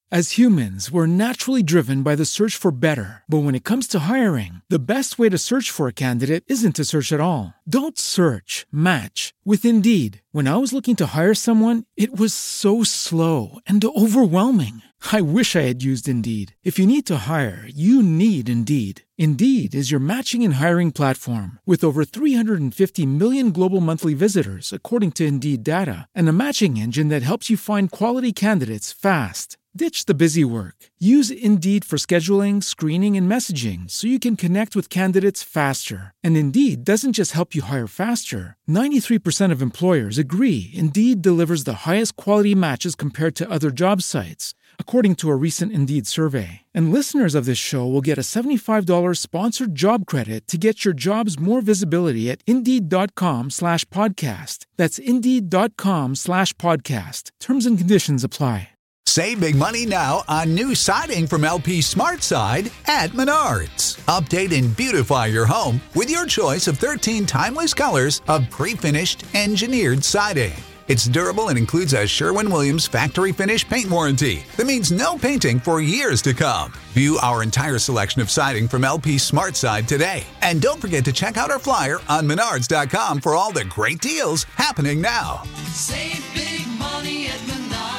As humans, we're naturally driven by the search for better. But when it comes to hiring, the best way to search for a candidate isn't to search at all. Don't search, match with Indeed. When I was looking to hire someone, it was so slow and overwhelming. I wish I had used Indeed. If you need to hire, you need Indeed. Indeed is your matching and hiring platform with over 350 million global monthly visitors, according to Indeed data, and a matching engine that helps you find quality candidates fast. Ditch the busy work. Use Indeed for scheduling, screening, and messaging so you can connect with candidates faster. And Indeed doesn't just help you hire faster. 93% of employers agree Indeed delivers the highest quality matches compared to other job sites, according to a recent Indeed survey. And listeners of this show will get a $75 sponsored job credit to get your jobs more visibility at Indeed.com/podcast. That's Indeed.com/podcast. Terms and conditions apply. Save big money now on new siding from LP SmartSide at Menards. Update and beautify your home with your choice of 13 timeless colors of pre-finished engineered siding. It's durable and includes a Sherwin-Williams factory finish paint warranty that means no painting for years to come. View our entire selection of siding from LP SmartSide today. And don't forget to check out our flyer on Menards.com for all the great deals happening now. Save big money at Menards.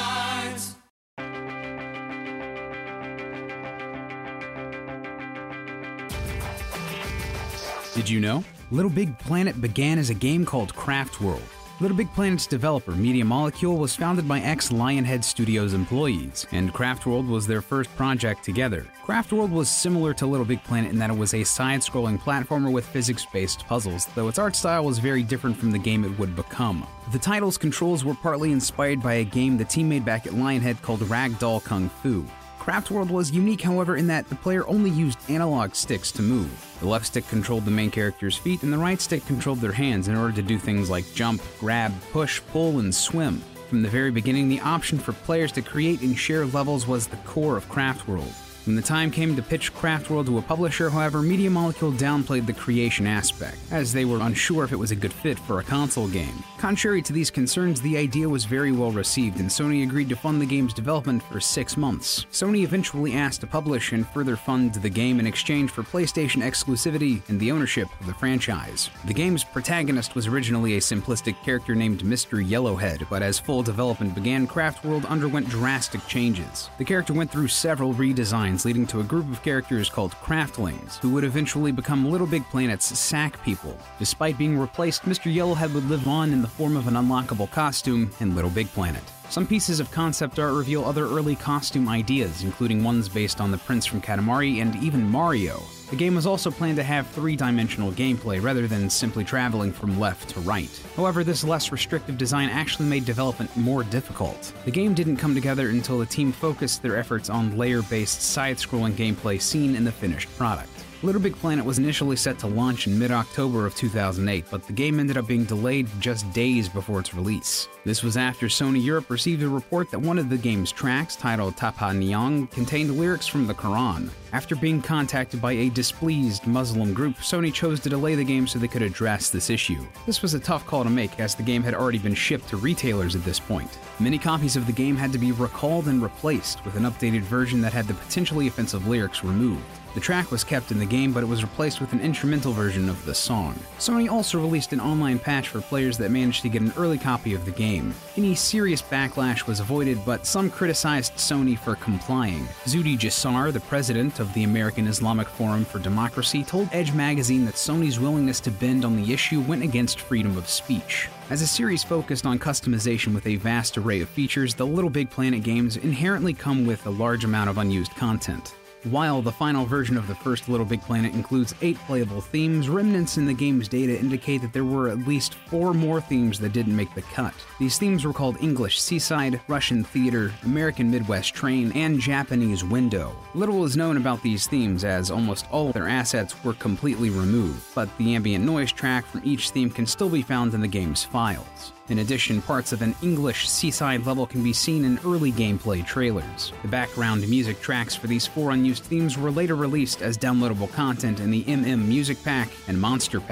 Did you know? Little Big Planet began as a game called Craft World. Little Big Planet's developer, Media Molecule, was founded by ex-Lionhead Studios employees, and Craft World was their first project together. Craft World was similar to Little Big Planet in that it was a side-scrolling platformer with physics-based puzzles, though its art style was very different from the game it would become. The title's controls were partly inspired by a game the team made back at Lionhead called Ragdoll Kung Fu. Craft World was unique, however, in that the player only used analog sticks to move. The left stick controlled the main character's feet, and the right stick controlled their hands in order to do things like jump, grab, push, pull, and swim. From the very beginning, the option for players to create and share levels was the core of Craft World. When the time came to pitch Craft World to a publisher, however, Media Molecule downplayed the creation aspect, as they were unsure if it was a good fit for a console game. Contrary to these concerns, the idea was very well received, and Sony agreed to fund the game's development for 6 months. Sony eventually asked to publish and further fund the game in exchange for PlayStation exclusivity and the ownership of the franchise. The game's protagonist was originally a simplistic character named Mr. Yellowhead, but as full development began, Craft World underwent drastic changes. The character went through several redesigns, leading to a group of characters called Craftlings, who would eventually become Little Big Planet's Sack People. Despite being replaced, Mr. Yellowhead would live on in the form of an unlockable costume in Little Big Planet. Some pieces of concept art reveal other early costume ideas, including ones based on the Prince from Katamari and even Mario. The game was also planned to have 3-dimensional gameplay rather than simply traveling from left to right. However, this less restrictive design actually made development more difficult. The game didn't come together until the team focused their efforts on layer-based side-scrolling gameplay seen in the finished product. Little Big Planet was initially set to launch in mid-October of 2008, but the game ended up being delayed just days before its release. This was after Sony Europe received a report that one of the game's tracks, titled Tapa Nyang, contained lyrics from the Quran. After being contacted by a displeased Muslim group, Sony chose to delay the game so they could address this issue. This was a tough call to make, as the game had already been shipped to retailers at this point. Many copies of the game had to be recalled and replaced with an updated version that had the potentially offensive lyrics removed. The track was kept in the game, but it was replaced with an instrumental version of the song. Sony also released an online patch for players that managed to get an early copy of the game. Any serious backlash was avoided, but some criticized Sony for complying. Zuhdi Jasser, the president of the American Islamic Forum for Democracy, told Edge magazine that Sony's willingness to bend on the issue went against freedom of speech. As a series focused on customization with a vast array of features, the Little Big Planet games inherently come with a large amount of unused content. While the final version of the first Little Big Planet includes 8 playable themes, remnants in the game's data indicate that there were at least 4 more themes that didn't make the cut. These themes were called English Seaside, Russian Theater, American Midwest Train, and Japanese Window. Little is known about these themes, as almost all of their assets were completely removed, but the ambient noise track from each theme can still be found in the game's files. In addition, parts of an English Seaside level can be seen in early gameplay trailers. The background music tracks for these 4 unused themes were later released as downloadable content in the MM Music Pack and Monster Pack.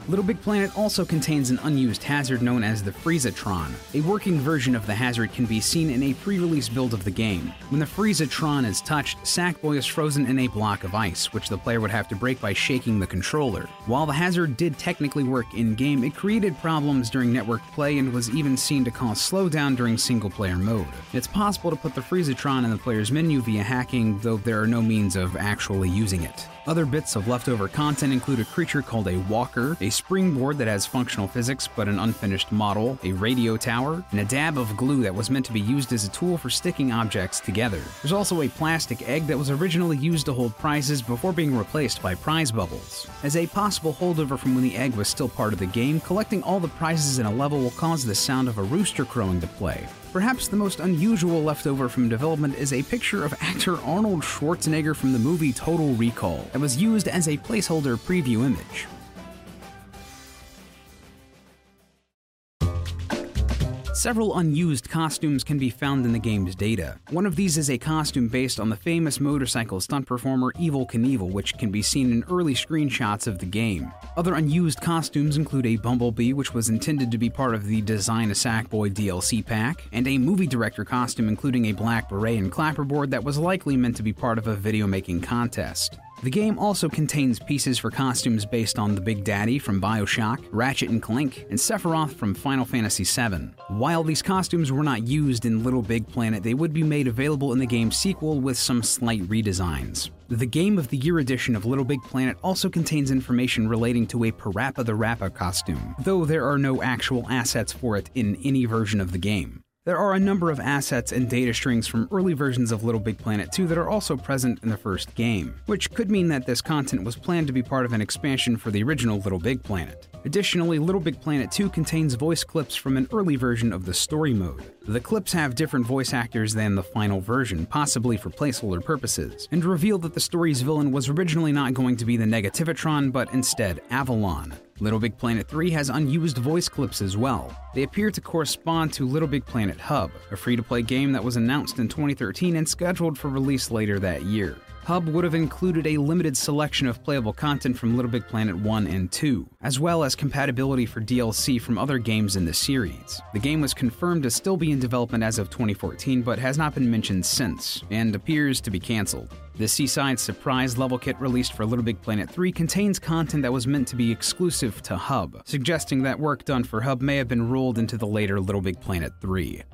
Little Big Planet also contains an unused hazard known as the Freezatron. A working version of the hazard can be seen in a pre-release build of the game. When the Freezatron is touched, Sackboy is frozen in a block of ice, which the player would have to break by shaking the controller. While the hazard did technically work in-game, it created problems during networked play and was even seen to cause slowdown during single-player mode. It's possible to put the Freezatron in the player's menu via hacking, though there are no means of actually using it. Other bits of leftover content include a creature called a walker, a springboard that has functional physics but an unfinished model, a radio tower, and a dab of glue that was meant to be used as a tool for sticking objects together. There's also a plastic egg that was originally used to hold prizes before being replaced by prize bubbles. As a possible holdover from when the egg was still part of the game, collecting all the prizes in a level will cause the sound of a rooster crowing to play. Perhaps the most unusual leftover from development is a picture of actor Arnold Schwarzenegger from the movie Total Recall that was used as a placeholder preview image. Several unused costumes can be found in the game's data. One of these is a costume based on the famous motorcycle stunt performer Evel Knievel, which can be seen in early screenshots of the game. Other unused costumes include a Bumblebee, which was intended to be part of the Design a Sackboy DLC pack, and a movie director costume including a black beret and clapperboard that was likely meant to be part of a video-making contest. The game also contains pieces for costumes based on the Big Daddy from BioShock, Ratchet & Clank, and Sephiroth from Final Fantasy VII. While these costumes were not used in Little Big Planet, they would be made available in the game's sequel with some slight redesigns. The Game of the Year edition of Little Big Planet also contains information relating to a Parappa the Rapper costume, though there are no actual assets for it in any version of the game. There are a number of assets and data strings from early versions of Little Big Planet 2 that are also present in the first game, which could mean that this content was planned to be part of an expansion for the original Little Big Planet. Additionally, Little Big Planet 2 contains voice clips from an early version of the story mode. The clips have different voice actors than the final version, possibly for placeholder purposes, and reveal that the story's villain was originally not going to be the Negativitron, but instead Avalon. Little Big Planet 3 has unused voice clips as well. They appear to correspond to Little Big Planet Hub, a free-to-play game that was announced in 2013 and scheduled for release later that year. Hub would have included a limited selection of playable content from Little Big Planet 1 and 2, as well as compatibility for DLC from other games in the series. The game was confirmed to still be in development as of 2014, but has not been mentioned since, and appears to be cancelled. The Seaside Surprise level kit released for Little Big Planet 3 contains content that was meant to be exclusive to Hub, suggesting that work done for Hub may have been rolled into the later Little Big Planet 3.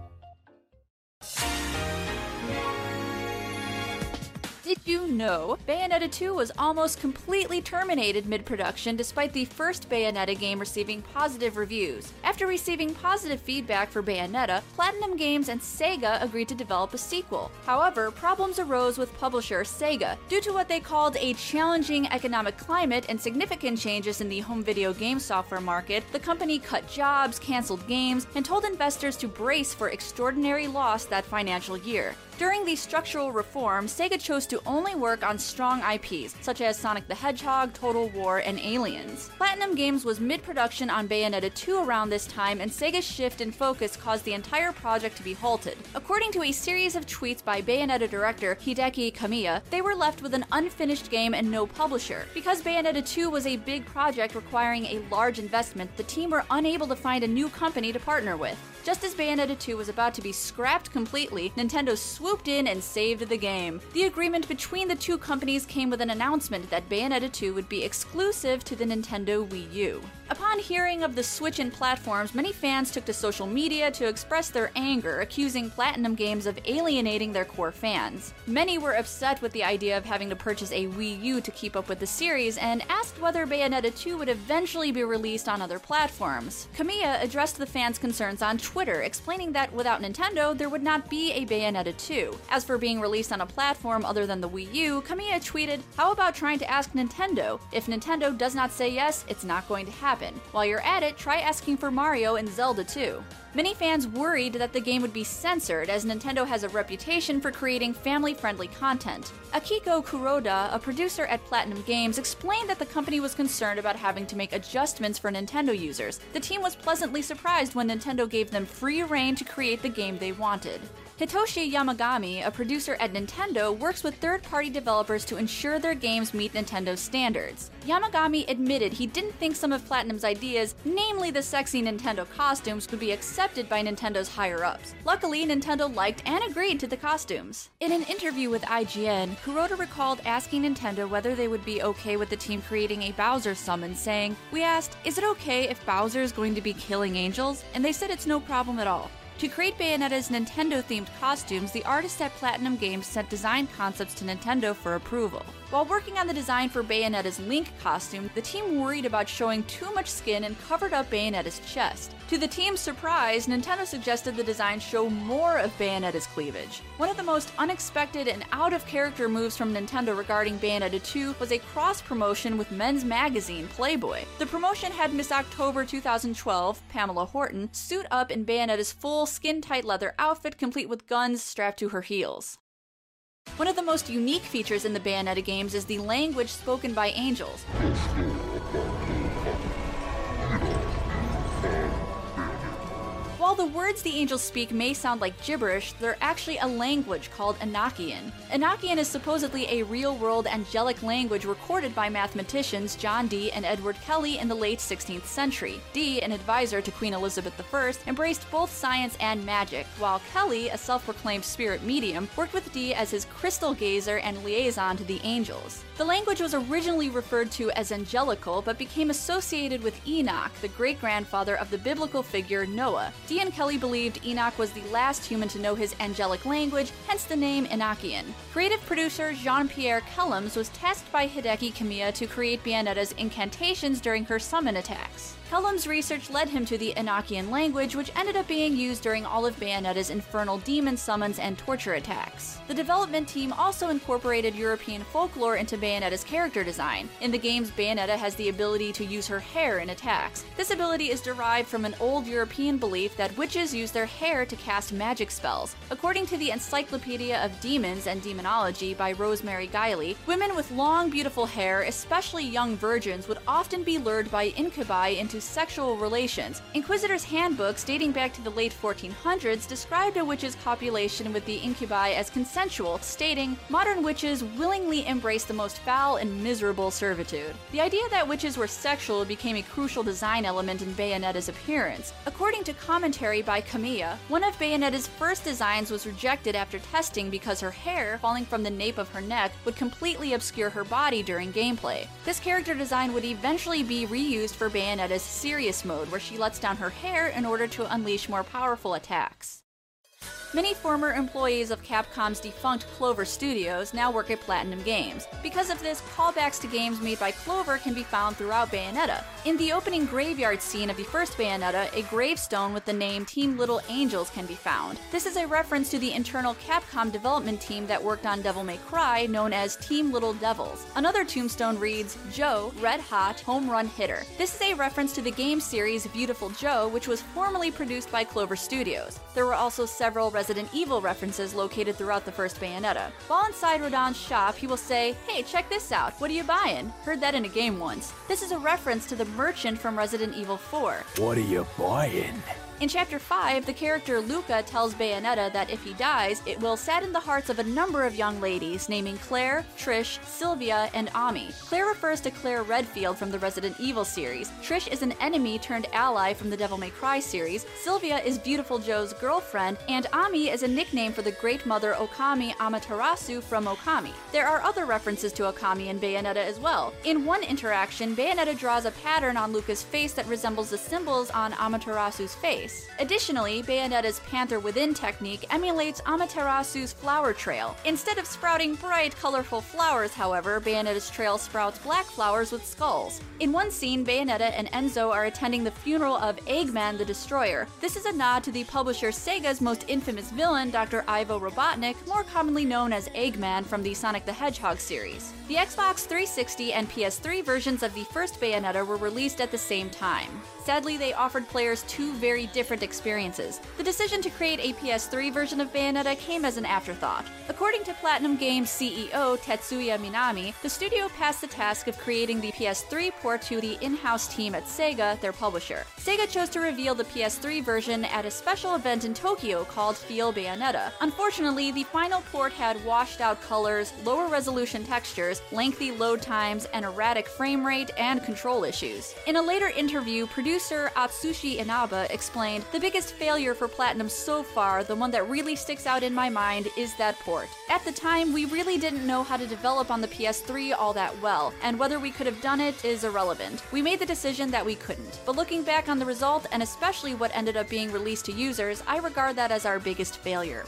Did you know Bayonetta 2 was almost completely terminated mid-production despite the first Bayonetta game receiving positive reviews? After receiving positive feedback for Bayonetta, Platinum Games and Sega agreed to develop a sequel. However, problems arose with publisher Sega due to what they called a challenging economic climate and significant changes in the home video game software market. The company cut jobs, canceled games, and told investors to brace for extraordinary loss that financial year. During the structural reform, Sega chose to only work on strong IPs, such as Sonic the Hedgehog, Total War, and Aliens. Platinum Games was mid-production on Bayonetta 2 around this time, and Sega's shift in focus caused the entire project to be halted. According to a series of tweets by Bayonetta director Hideki Kamiya, they were left with an unfinished game and no publisher. Because Bayonetta 2 was a big project requiring a large investment, the team were unable to find a new company to partner with. Just as Bayonetta 2 was about to be scrapped completely, Nintendo swooped in and saved the game. The agreement between the two companies came with an announcement that Bayonetta 2 would be exclusive to the Nintendo Wii U. Upon hearing of the switch in platforms, many fans took to social media to express their anger, accusing Platinum Games of alienating their core fans. Many were upset with the idea of having to purchase a Wii U to keep up with the series, and asked whether Bayonetta 2 would eventually be released on other platforms. Kamiya addressed the fans' concerns on Twitter, explaining that without Nintendo, there would not be a Bayonetta 2. As for being released on a platform other than the Wii U, Kamiya tweeted, "How about trying to ask Nintendo? If Nintendo does not say yes, it's not going to happen. While you're at it, try asking for Mario and Zelda too." Many fans worried that the game would be censored, as Nintendo has a reputation for creating family-friendly content. Akiko Kuroda, a producer at Platinum Games, explained that the company was concerned about having to make adjustments for Nintendo users. The team was pleasantly surprised when Nintendo gave them free rein to create the game they wanted. Hitoshi Yamagami, a producer at Nintendo, works with third-party developers to ensure their games meet Nintendo's standards. Yamagami admitted he didn't think some of Platinum's ideas, namely the sexy Nintendo costumes, would be accepted by Nintendo's higher-ups. Luckily, Nintendo liked and agreed to the costumes. In an interview with IGN, Kuroda recalled asking Nintendo whether they would be okay with the team creating a Bowser summon, saying, "We asked, is it okay if Bowser is going to be killing angels? And they said it's no problem at all." To create Bayonetta's Nintendo-themed costumes, the artists at Platinum Games sent design concepts to Nintendo for approval. While working on the design for Bayonetta's Link costume, the team worried about showing too much skin and covered up Bayonetta's chest. To the team's surprise, Nintendo suggested the design show more of Bayonetta's cleavage. One of the most unexpected and out-of-character moves from Nintendo regarding Bayonetta 2 was a cross-promotion with men's magazine, Playboy. The promotion had Miss October 2012, Pamela Horton, suit up in Bayonetta's full skin-tight leather outfit complete with guns strapped to her heels. One of the most unique features in the Bayonetta games is the language spoken by angels. While the words the angels speak may sound like gibberish, they're actually a language called Enochian. Enochian is supposedly a real-world angelic language recorded by mathematicians John Dee and Edward Kelly in the late 16th century. Dee, an advisor to Queen Elizabeth I, embraced both science and magic, while Kelly, a self-proclaimed spirit medium, worked with Dee as his crystal gazer and liaison to the angels. The language was originally referred to as angelical, but became associated with Enoch, the great-grandfather of the biblical figure Noah. Dee and Kelly believed Enoch was the last human to know his angelic language, hence the name Enochian. Creative producer Jean-Pierre Kellums was tasked by Hideki Kamiya to create Bayonetta's incantations during her summon attacks. Kellums' research led him to the Enochian language, which ended up being used during all of Bayonetta's infernal demon summons and torture attacks. The development team also incorporated European folklore into Bayonetta's character design. In the games, Bayonetta has the ability to use her hair in attacks. This ability is derived from an old European belief that witches use their hair to cast magic spells. According to the Encyclopedia of Demons and Demonology by Rosemary Guiley, women with long, beautiful hair, especially young virgins, would often be lured by incubi into sexual relations. Inquisitor's handbooks dating back to the late 1400s described a witch's copulation with the incubi as consensual, stating, "Modern witches willingly embrace the most foul and miserable servitude." The idea that witches were sexual became a crucial design element in Bayonetta's appearance. According to commentary by Kamiya, one of Bayonetta's first designs was rejected after testing because her hair, falling from the nape of her neck, would completely obscure her body during gameplay. This character design would eventually be reused for Bayonetta's Serious mode, where she lets down her hair in order to unleash more powerful attacks. Many former employees of Capcom's defunct Clover Studios now work at Platinum Games. Because of this, callbacks to games made by Clover can be found throughout Bayonetta. In the opening graveyard scene of the first Bayonetta, a gravestone with the name Team Little Angels can be found. This is a reference to the internal Capcom development team that worked on Devil May Cry, known as Team Little Devils. Another tombstone reads, "Joe, Red Hot, Home Run Hitter." This is a reference to the game series Beautiful Joe, which was formerly produced by Clover Studios. There were also several Resident Evil references located throughout the first Bayonetta. While inside Rodin's shop, he will say, "Hey, check this out, what are you buying?" Heard that in a game once. This is a reference to the merchant from Resident Evil 4. What are you buying? In Chapter 5, the character Luca tells Bayonetta that if he dies, it will sadden the hearts of a number of young ladies, naming Claire, Trish, Sylvia, and Ami. Claire refers to Claire Redfield from the Resident Evil series. Trish is an enemy turned ally from the Devil May Cry series. Sylvia is Beautiful Joe's girlfriend, and Ami is a nickname for the Great Mother Okami Amaterasu from Okami. There are other references to Okami in Bayonetta as well. In one interaction, Bayonetta draws a pattern on Luca's face that resembles the symbols on Amaterasu's face. Additionally, Bayonetta's Panther Within technique emulates Amaterasu's flower trail. Instead of sprouting bright, colorful flowers, however, Bayonetta's trail sprouts black flowers with skulls. In one scene, Bayonetta and Enzo are attending the funeral of Eggman the Destroyer. This is a nod to the publisher Sega's most infamous villain, Dr. Ivo Robotnik, more commonly known as Eggman from the Sonic the Hedgehog series. The Xbox 360 and PS3 versions of the first Bayonetta were released at the same time. Sadly, they offered players two very different experiences. The decision to create a PS3 version of Bayonetta came as an afterthought. According to Platinum Games CEO Tetsuya Minami, the studio passed the task of creating the PS3 port to the in-house team at Sega, their publisher. Sega chose to reveal the PS3 version at a special event in Tokyo called Feel Bayonetta. Unfortunately, the final port had washed-out colors, lower resolution textures, lengthy load times, an erratic frame rate, and control issues. In a later interview, producer Atsushi Inaba explained, "The biggest failure for Platinum so far, the one that really sticks out in my mind, is that port. At the time, we really didn't know how to develop on the PS3 all that well, and whether we could have done it is irrelevant. We made the decision that we couldn't. But looking back on the result, and especially what ended up being released to users, I regard that as our biggest failure."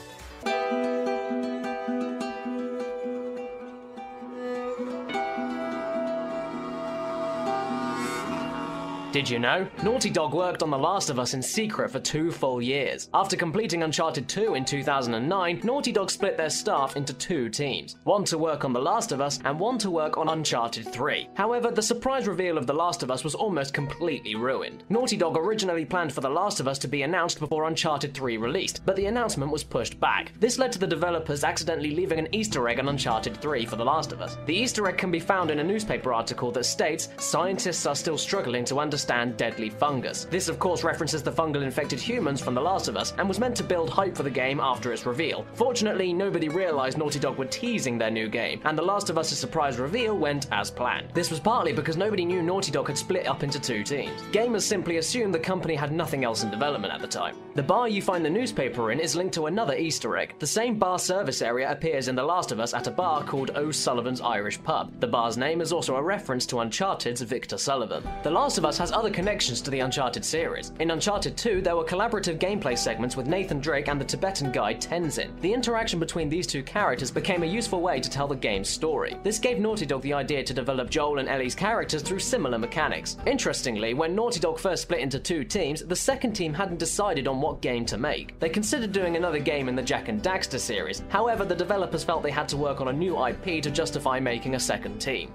Did you know? Naughty Dog worked on The Last of Us in secret for 2 full years. After completing Uncharted 2 in 2009, Naughty Dog split their staff into 2 teams, one to work on The Last of Us and one to work on Uncharted 3. However, the surprise reveal of The Last of Us was almost completely ruined. Naughty Dog originally planned for The Last of Us to be announced before Uncharted 3 released, but the announcement was pushed back. This led to the developers accidentally leaving an Easter egg on Uncharted 3 for The Last of Us. The Easter egg can be found in a newspaper article that states, "Scientists are still struggling to understand deadly fungus." This of course references the fungal infected humans from The Last of Us and was meant to build hype for the game after its reveal. Fortunately, nobody realized Naughty Dog were teasing their new game, and The Last of Us' surprise reveal went as planned. This was partly because nobody knew Naughty Dog had split up into 2 teams. Gamers simply assumed the company had nothing else in development at the time. The bar you find the newspaper in is linked to another Easter egg. The same bar service area appears in The Last of Us at a bar called O'Sullivan's Irish Pub. The bar's name is also a reference to Uncharted's Victor Sullivan. The Last of Us has other connections to the Uncharted series. In Uncharted 2, there were collaborative gameplay segments with Nathan Drake and the Tibetan guide Tenzin. The interaction between these 2 characters became a useful way to tell the game's story. This gave Naughty Dog the idea to develop Joel and Ellie's characters through similar mechanics. Interestingly, when Naughty Dog first split into 2 teams, the second team hadn't decided on what game to make. They considered doing another game in the Jak and Daxter series. However, the developers felt they had to work on a new IP to justify making a second team.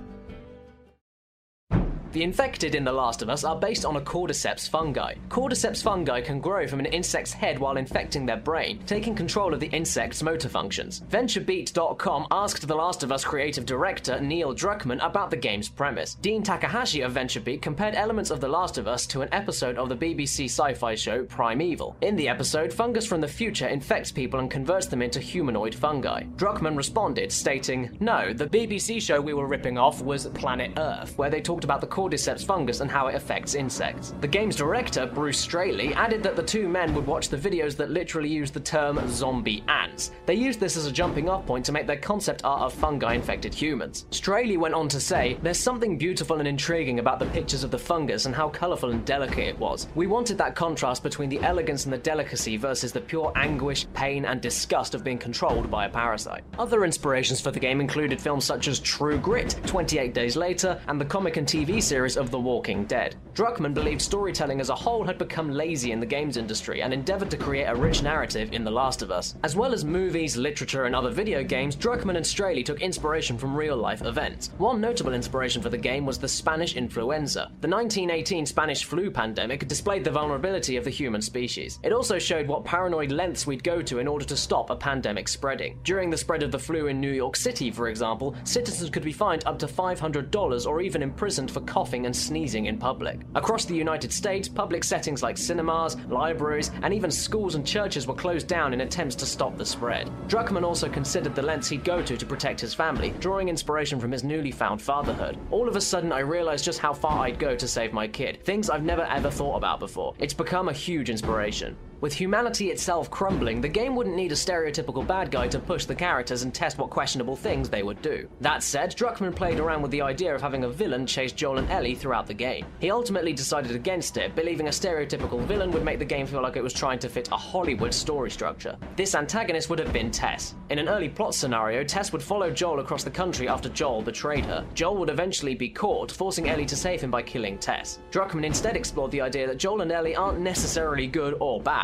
The infected in The Last of Us are based on a cordyceps fungi. Cordyceps fungi can grow from an insect's head while infecting their brain, taking control of the insect's motor functions. VentureBeat.com asked The Last of Us creative director Neil Druckmann about the game's premise. Dean Takahashi of VentureBeat compared elements of The Last of Us to an episode of the BBC sci-fi show Primeval. In the episode, fungus from the future infects people and converts them into humanoid fungi. Druckmann responded, stating, "No, the BBC show we were ripping off was Planet Earth, where they talked about the cordyceps fungus and how it affects insects." The game's director, Bruce Straley, added that the 2 men would watch the videos that literally used the term zombie ants. They used this as a jumping off point to make their concept art of fungi-infected humans. Straley went on to say, "There's something beautiful and intriguing about the pictures of the fungus and how colourful and delicate it was. We wanted that contrast between the elegance and the delicacy versus the pure anguish, pain and disgust of being controlled by a parasite." Other inspirations for the game included films such as True Grit, 28 Days Later, and the comic and TV series of The Walking Dead. Druckmann believed storytelling as a whole had become lazy in the games industry and endeavored to create a rich narrative in The Last of Us. As well as movies, literature, and other video games, Druckmann and Straley took inspiration from real-life events. One notable inspiration for the game was the Spanish influenza. The 1918 Spanish flu pandemic displayed the vulnerability of the human species. It also showed what paranoid lengths we'd go to in order to stop a pandemic spreading. During the spread of the flu in New York City, for example, citizens could be fined up to $500 or even imprisoned for coughing and sneezing in public. Across the United States, public settings like cinemas, libraries, and even schools and churches were closed down in attempts to stop the spread. Druckmann also considered the lengths he'd go to protect his family, drawing inspiration from his newly found fatherhood. "All of a sudden, I realized just how far I'd go to save my kid. Things I've never ever thought about before. It's become a huge inspiration." With humanity itself crumbling, the game wouldn't need a stereotypical bad guy to push the characters and test what questionable things they would do. That said, Druckmann played around with the idea of having a villain chase Joel and Ellie throughout the game. He ultimately decided against it, believing a stereotypical villain would make the game feel like it was trying to fit a Hollywood story structure. This antagonist would have been Tess. In an early plot scenario, Tess would follow Joel across the country after Joel betrayed her. Joel would eventually be caught, forcing Ellie to save him by killing Tess. Druckmann instead explored the idea that Joel and Ellie aren't necessarily good or bad.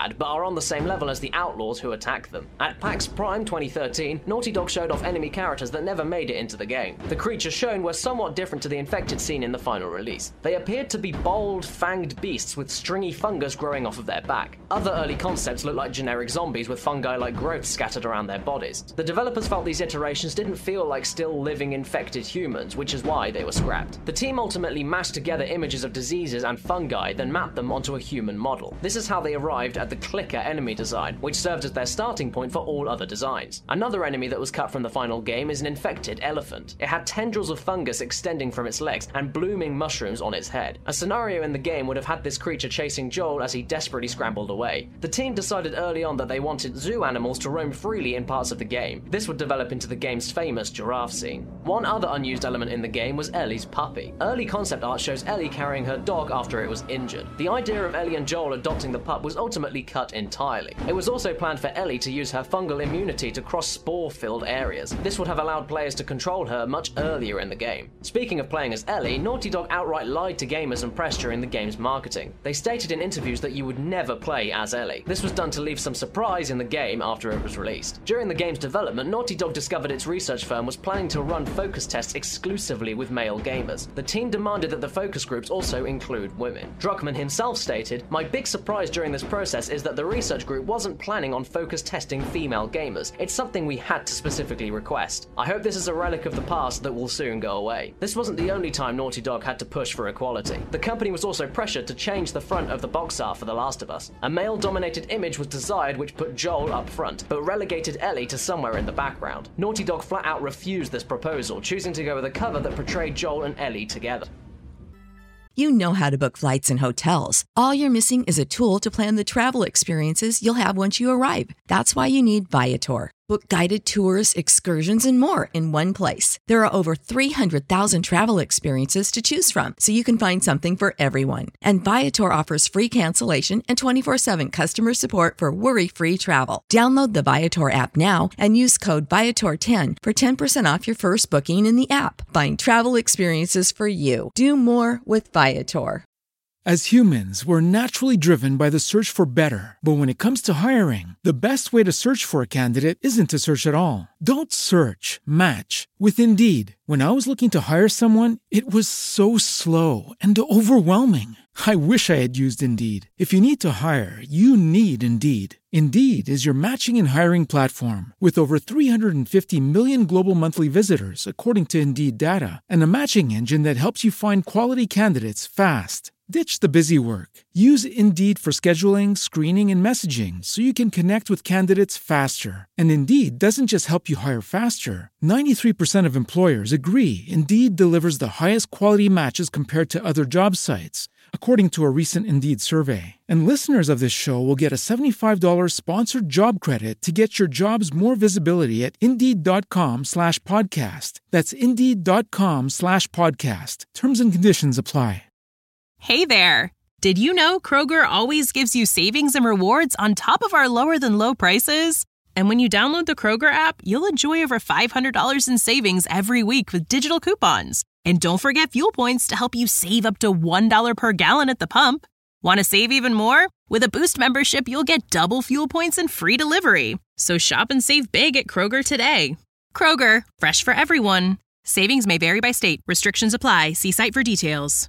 bad, but are on the same level as the Outlaws who attack them. At PAX Prime 2013, Naughty Dog showed off enemy characters that never made it into the game. The creatures shown were somewhat different to the infected seen in the final release. They appeared to be bold, fanged beasts with stringy fungus growing off of their back. Other early concepts looked like generic zombies with fungi-like growths scattered around their bodies. The developers felt these iterations didn't feel like still living infected humans, which is why they were scrapped. The team ultimately mashed together images of diseases and fungi, then mapped them onto a human model. This is how they arrived at the clicker enemy design, which served as their starting point for all other designs. Another enemy that was cut from the final game is an infected elephant. It had tendrils of fungus extending from its legs and blooming mushrooms on its head. A scenario in the game would have had this creature chasing Joel as he desperately scrambled away. The team decided early on that they wanted zoo animals to roam freely in parts of the game. This would develop into the game's famous giraffe scene. One other unused element in the game was Ellie's puppy. Early concept art shows Ellie carrying her dog after it was injured. The idea of Ellie and Joel adopting the pup was ultimately cut entirely. It was also planned for Ellie to use her fungal immunity to cross spore-filled areas. This would have allowed players to control her much earlier in the game. Speaking of playing as Ellie, Naughty Dog outright lied to gamers and press during the game's marketing. They stated in interviews that you would never play as Ellie. This was done to leave some surprise in the game after it was released. During the game's development, Naughty Dog discovered its research firm was planning to run focus tests exclusively with male gamers. The team demanded that the focus groups also include women. Druckmann himself stated, "My big surprise during this process is that the research group wasn't planning on focus testing female gamers. It's something we had to specifically request. I hope this is a relic of the past that will soon go away." This wasn't the only time Naughty Dog had to push for equality. The company was also pressured to change the front of the box art for The Last of Us. A male-dominated image was desired which put Joel up front, but relegated Ellie to somewhere in the background. Naughty Dog flat out refused this proposal, choosing to go with a cover that portrayed Joel and Ellie together. You know how to book flights and hotels. All you're missing is a tool to plan the travel experiences you'll have once you arrive. That's why you need Viator. Book guided tours, excursions, and more in one place. There are over 300,000 travel experiences to choose from, so you can find something for everyone. And Viator offers free cancellation and 24/7 customer support for worry-free travel. Download the Viator app now and use code Viator10 for 10% off your first booking in the app. Find travel experiences for you. Do more with Viator. As humans, we're naturally driven by the search for better. But when it comes to hiring, the best way to search for a candidate isn't to search at all. Don't search, match with Indeed. When I was looking to hire someone, it was so slow and overwhelming. I wish I had used Indeed. If you need to hire, you need Indeed. Indeed is your matching and hiring platform with over 350 million global monthly visitors, according to Indeed data, and a matching engine that helps you find quality candidates fast. Ditch the busy work. Use Indeed for scheduling, screening, and messaging so you can connect with candidates faster. And Indeed doesn't just help you hire faster. 93% of employers agree Indeed delivers the highest quality matches compared to other job sites, according to a recent Indeed survey. And listeners of this show will get a $75 sponsored job credit to get your jobs more visibility at Indeed.com/podcast. That's Indeed.com/podcast. Terms and conditions apply. Hey there! Did you know Kroger always gives you savings and rewards on top of our lower-than-low prices? And when you download the Kroger app, you'll enjoy over $500 in savings every week with digital coupons. And don't forget fuel points to help you save up to $1 per gallon at the pump. Want to save even more? With a Boost membership, you'll get double fuel points and free delivery. So shop and save big at Kroger today. Kroger, fresh for everyone. Savings may vary by state. Restrictions apply. See site for details.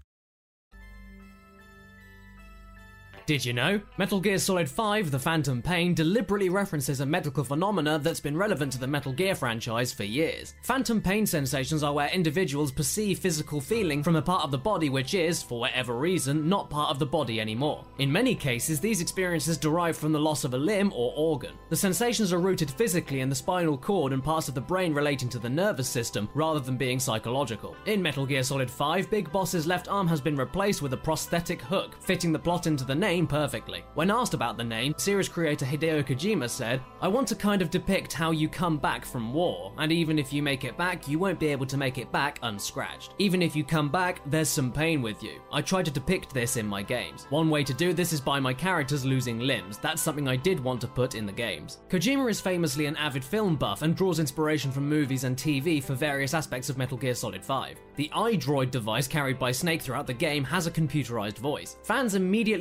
Did you know? Metal Gear Solid 5 The Phantom Pain deliberately references a medical phenomena that's been relevant to the Metal Gear franchise for years. Phantom pain sensations are where individuals perceive physical feeling from a part of the body which is, for whatever reason, not part of the body anymore. In many cases, these experiences derive from the loss of a limb or organ. The sensations are rooted physically in the spinal cord and parts of the brain relating to the nervous system, rather than being psychological. In Metal Gear Solid 5, Big Boss's left arm has been replaced with a prosthetic hook, fitting the plot into the name perfectly. When asked about the name, series creator Hideo Kojima said, "I want to kind of depict how you come back from war, and even if you make it back, you won't be able to make it back unscratched. Even if you come back, there's some pain with you. I try to depict this in my games. One way to do this is by my characters losing limbs. That's something I did want to put in the games." Kojima is famously an avid film buff and draws inspiration from movies and TV for various aspects of Metal Gear Solid 5. The iDroid device carried by Snake throughout the game has a computerized voice. Fans immediately speculated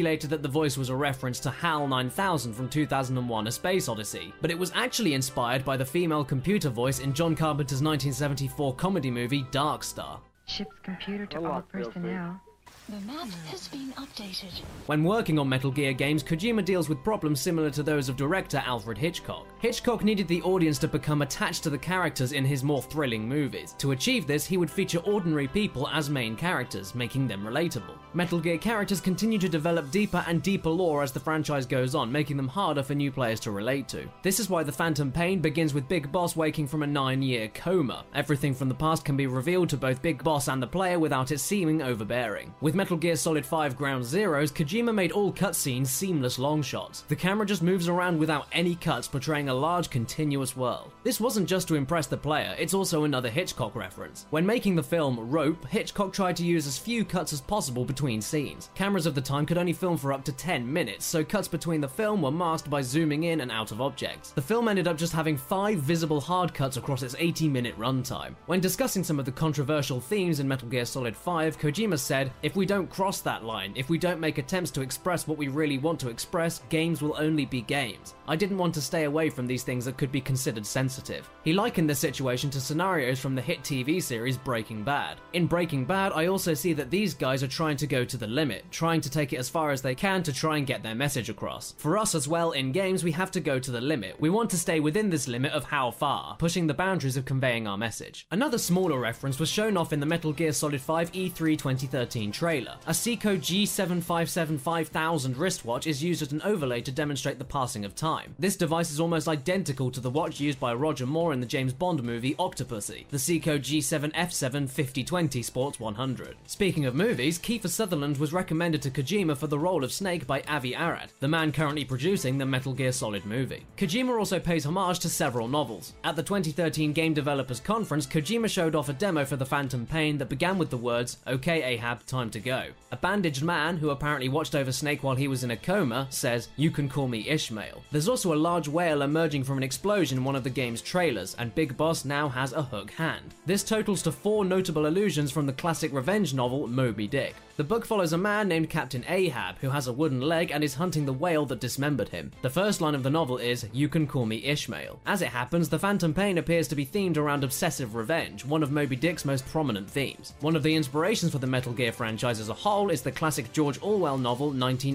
speculated that the voice was a reference to HAL 9000 from 2001: A Space Odyssey, but it was actually inspired by the female computer voice in John Carpenter's 1974 comedy movie Dark Star. Ship's computer to all personnel. The map has been updated. When working on Metal Gear games, Kojima deals with problems similar to those of director Alfred Hitchcock. Hitchcock needed the audience to become attached to the characters in his more thrilling movies. To achieve this, he would feature ordinary people as main characters, making them relatable. Metal Gear characters continue to develop deeper and deeper lore as the franchise goes on, making them harder for new players to relate to. This is why the Phantom Pain begins with Big Boss waking from a 9-year coma. Everything from the past can be revealed to both Big Boss and the player without it seeming overbearing. With Metal Gear Solid 5 Ground Zeroes, Kojima made all cutscenes seamless long shots. The camera just moves around without any cuts, portraying a large continuous world. This wasn't just to impress the player, it's also another Hitchcock reference. When making the film Rope, Hitchcock tried to use as few cuts as possible between scenes. Cameras of the time could only film for up to 10 minutes, so cuts between the film were masked by zooming in and out of objects. The film ended up just having 5 visible hard cuts across its 80-minute runtime. When discussing some of the controversial themes in Metal Gear Solid 5, Kojima said, "If we don't cross that line, if we don't make attempts to express what we really want to express, games will only be games. I didn't want to stay away from these things that could be considered sensitive." He likened this situation to scenarios from the hit TV series Breaking Bad. In Breaking Bad, I also see that these guys are trying to go to the limit, trying to take it as far as they can to try and get their message across. For us as well, in games, we have to go to the limit. We want to stay within this limit of how far, pushing the boundaries of conveying our message. Another smaller reference was shown off in the Metal Gear Solid 5 E3 2013 trailer. A Seiko G757 5000 wristwatch is used as an overlay to demonstrate the passing of time. This device is almost identical to the watch used by Roger Moore in the James Bond movie Octopussy, the Seiko G7F7 5020 Sports 100. Speaking of movies, Kiefer Sutherland was recommended to Kojima for the role of Snake by Avi Arad, the man currently producing the Metal Gear Solid movie. Kojima also pays homage to several novels. At the 2013 Game Developers Conference, Kojima showed off a demo for the Phantom Pain that began with the words, "Okay Ahab, time to go." A bandaged man, who apparently watched over Snake while he was in a coma, says, "You can call me Ishmael." There's also a large whale emerging from an explosion in one of the game's trailers, and Big Boss now has a hook hand. This totals to 4 notable allusions from the classic revenge novel Moby Dick. The book follows a man named Captain Ahab, who has a wooden leg and is hunting the whale that dismembered him. The first line of the novel is, "You can call me Ishmael." As it happens, the Phantom Pain appears to be themed around obsessive revenge, one of Moby Dick's most prominent themes. One of the inspirations for the Metal Gear franchise as a whole is the classic George Orwell novel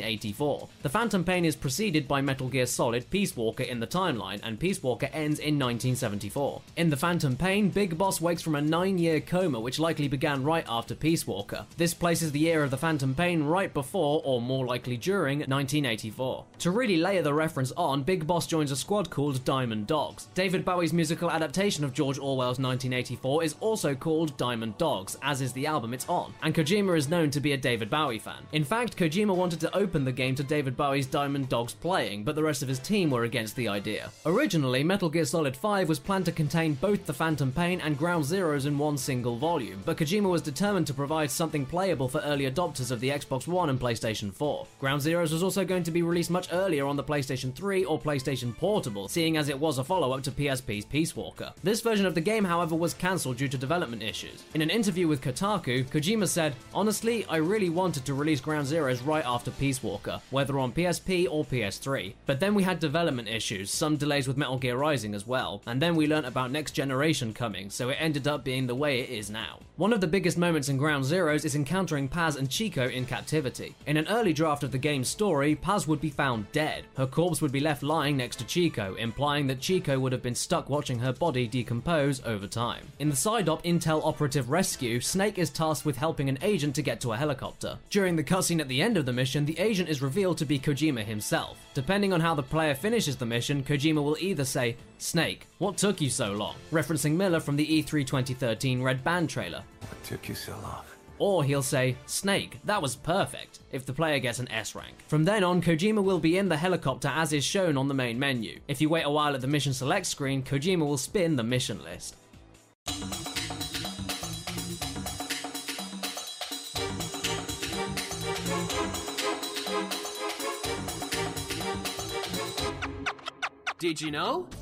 1984. The Phantom Pain is preceded by Metal Gear Solid Peace Walker in the timeline, and Peace Walker ends in 1974. In the Phantom Pain, Big Boss wakes from a 9-year coma which likely began right after Peace Walker. This places the year of the Phantom Pain right before, or more likely during, 1984. To really layer the reference on, Big Boss joins a squad called Diamond Dogs. David Bowie's musical adaptation of George Orwell's 1984 is also called Diamond Dogs, as is the album it's on, and Kojima is known to be a David Bowie fan. In fact, Kojima wanted to open the game to David Bowie's Diamond Dogs playing, but the rest of his team were against the idea. Originally, Metal Gear Solid 5 was planned to contain both the Phantom Pain and Ground Zeroes in one single volume, but Kojima was determined to provide something playable for early adopters of the Xbox One and PlayStation 4. Ground Zeroes was also going to be released much earlier on the PlayStation 3 or PlayStation Portable, seeing as it was a follow-up to PSP's Peace Walker. This version of the game, however, was cancelled due to development issues. In an interview with Kotaku, Kojima said, "Honestly, I really wanted to release Ground Zeroes right after Peace Walker, whether on PSP or PS3. But then we had development issues, some delays with Metal Gear Rising as well, and then we learnt about Next Generation coming, so it ended up being the way it is now." One of the biggest moments in Ground Zeroes is encountering Paz and Chico in captivity. In an early draft of the game's story, Paz would be found dead. Her corpse would be left lying next to Chico, implying that Chico would have been stuck watching her body decompose over time. In the side-op Intel Operative Rescue, Snake is tasked with helping an agent to get to a helicopter. During the cutscene at the end of the mission, the agent is revealed to be Kojima himself. Depending on how the player finishes the mission, Kojima will either say, "Snake, what took you so long?" referencing Miller from the E3 2013 Red Band trailer. What took you so long? Or he'll say, "Snake, that was perfect," if the player gets an S rank. From then on, Kojima will be in the helicopter as is shown on the main menu. If you wait a while at the mission select screen, Kojima will spin the mission list. Did you know?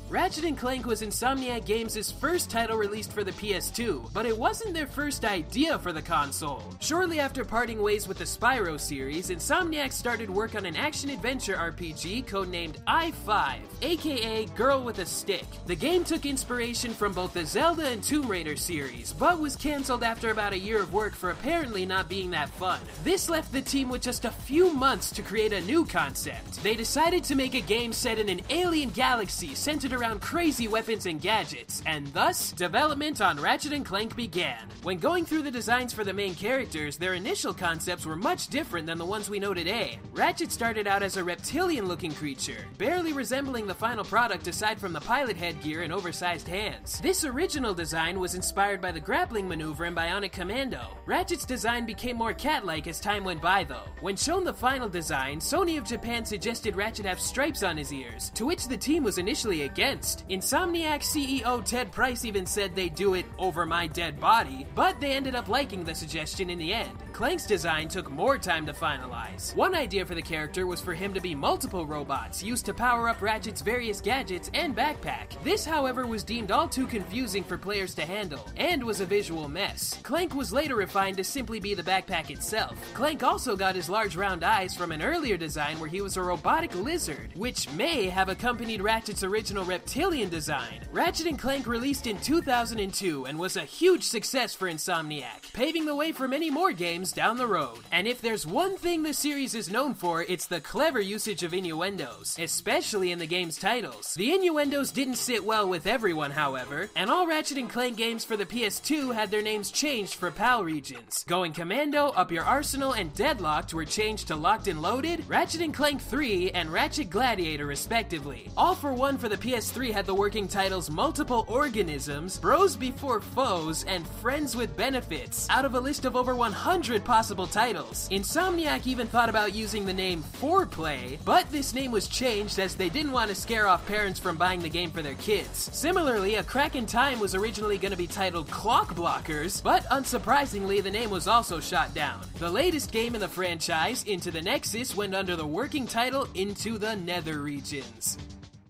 Ratchet & Clank was Insomniac Games' first title released for the PS2, but it wasn't their first idea for the console. Shortly after parting ways with the Spyro series, Insomniac started work on an action-adventure RPG codenamed I-5, aka Girl with a Stick. The game took inspiration from both the Zelda and Tomb Raider series, but was cancelled after about a year of work for apparently not being that fun. This left the team with just a few months to create a new concept. They decided to make a game set in an alien galaxy centered around crazy weapons and gadgets, and thus, development on Ratchet & Clank began. When going through the designs for the main characters, their initial concepts were much different than the ones we know today. Ratchet started out as a reptilian-looking creature, barely resembling the final product aside from the pilot headgear and oversized hands. This original design was inspired by the grappling maneuver in Bionic Commando. Ratchet's design became more cat-like as time went by though. When shown the final design, Sony of Japan suggested Ratchet have stripes on his ears, to which the team was initially against. Insomniac CEO Ted Price even said they'd do it over my dead body, but they ended up liking the suggestion in the end. Clank's design took more time to finalize. One idea for the character was for him to be multiple robots, used to power up Ratchet's various gadgets and backpack. This, however, was deemed all too confusing for players to handle, and was a visual mess. Clank was later refined to simply be the backpack itself. Clank also got his large round eyes from an earlier design where he was a robotic lizard, which may have accompanied Ratchet's original reptilian design. Ratchet & Clank released in 2002 and was a huge success for Insomniac, paving the way for many more games down the road. And if there's one thing the series is known for, it's the clever usage of innuendos, especially in the game's titles. The innuendos didn't sit well with everyone, however, and all Ratchet & Clank games for the PS2 had their names changed for PAL regions. Going Commando, Up Your Arsenal, and Deadlocked were changed to Locked and Loaded, Ratchet & Clank 3, and Ratchet Gladiator respectively. All for One for the PS3 had the working titles Multiple Organisms, Bros Before Foes, and Friends with Benefits, out of a list of over 100 possible titles. Insomniac even thought about using the name Foreplay, but this name was changed as they didn't want to scare off parents from buying the game for their kids. Similarly, A Crack in Time was originally going to be titled Clock Blockers, but unsurprisingly, the name was also shot down. The latest game in the franchise, Into the Nexus, went under the working title Into the Nether Regions.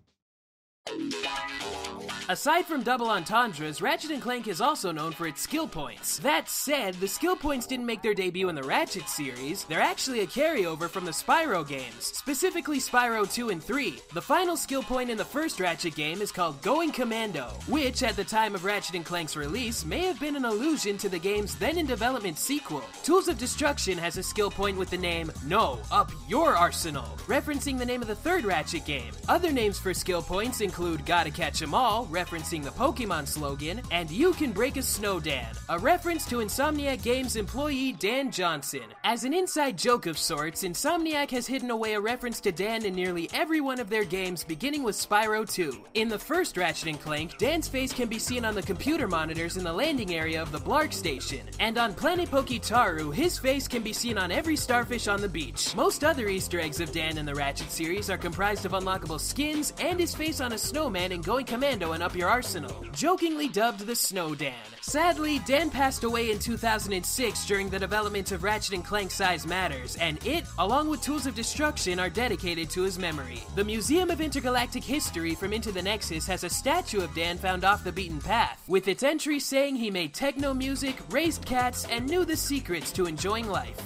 Aside from double entendres, Ratchet & Clank is also known for its skill points. That said, the skill points didn't make their debut in the Ratchet series. They're actually a carryover from the Spyro games, specifically Spyro 2 and 3. The final skill point in the first Ratchet game is called Going Commando, which at the time of Ratchet & Clank's release may have been an allusion to the game's then-in-development sequel. Tools of Destruction has a skill point with the name No, Up Your Arsenal, referencing the name of the third Ratchet game. Other names for skill points include Gotta Catch 'Em All, referencing the Pokemon slogan, and You Can Break a Snow Dan, a reference to Insomniac Games employee Dan Johnson. As an inside joke of sorts, Insomniac has hidden away a reference to Dan in nearly every one of their games, beginning with Spyro 2. In the first Ratchet & Clank, Dan's face can be seen on the computer monitors in the landing area of the Blark Station, and on Planet Poketaru, his face can be seen on every starfish on the beach. Most other Easter eggs of Dan in the Ratchet series are comprised of unlockable skins and his face on a snowman in Going Commando and Up Your Arsenal, jokingly dubbed the Snow Dan. Sadly, Dan passed away in 2006 during the development of Ratchet & Clank Size Matters, and it, along with Tools of Destruction, are dedicated to his memory. The Museum of Intergalactic History from Into the Nexus has a statue of Dan found off the beaten path, with its entry saying he made techno music, raised cats, and knew the secrets to enjoying life.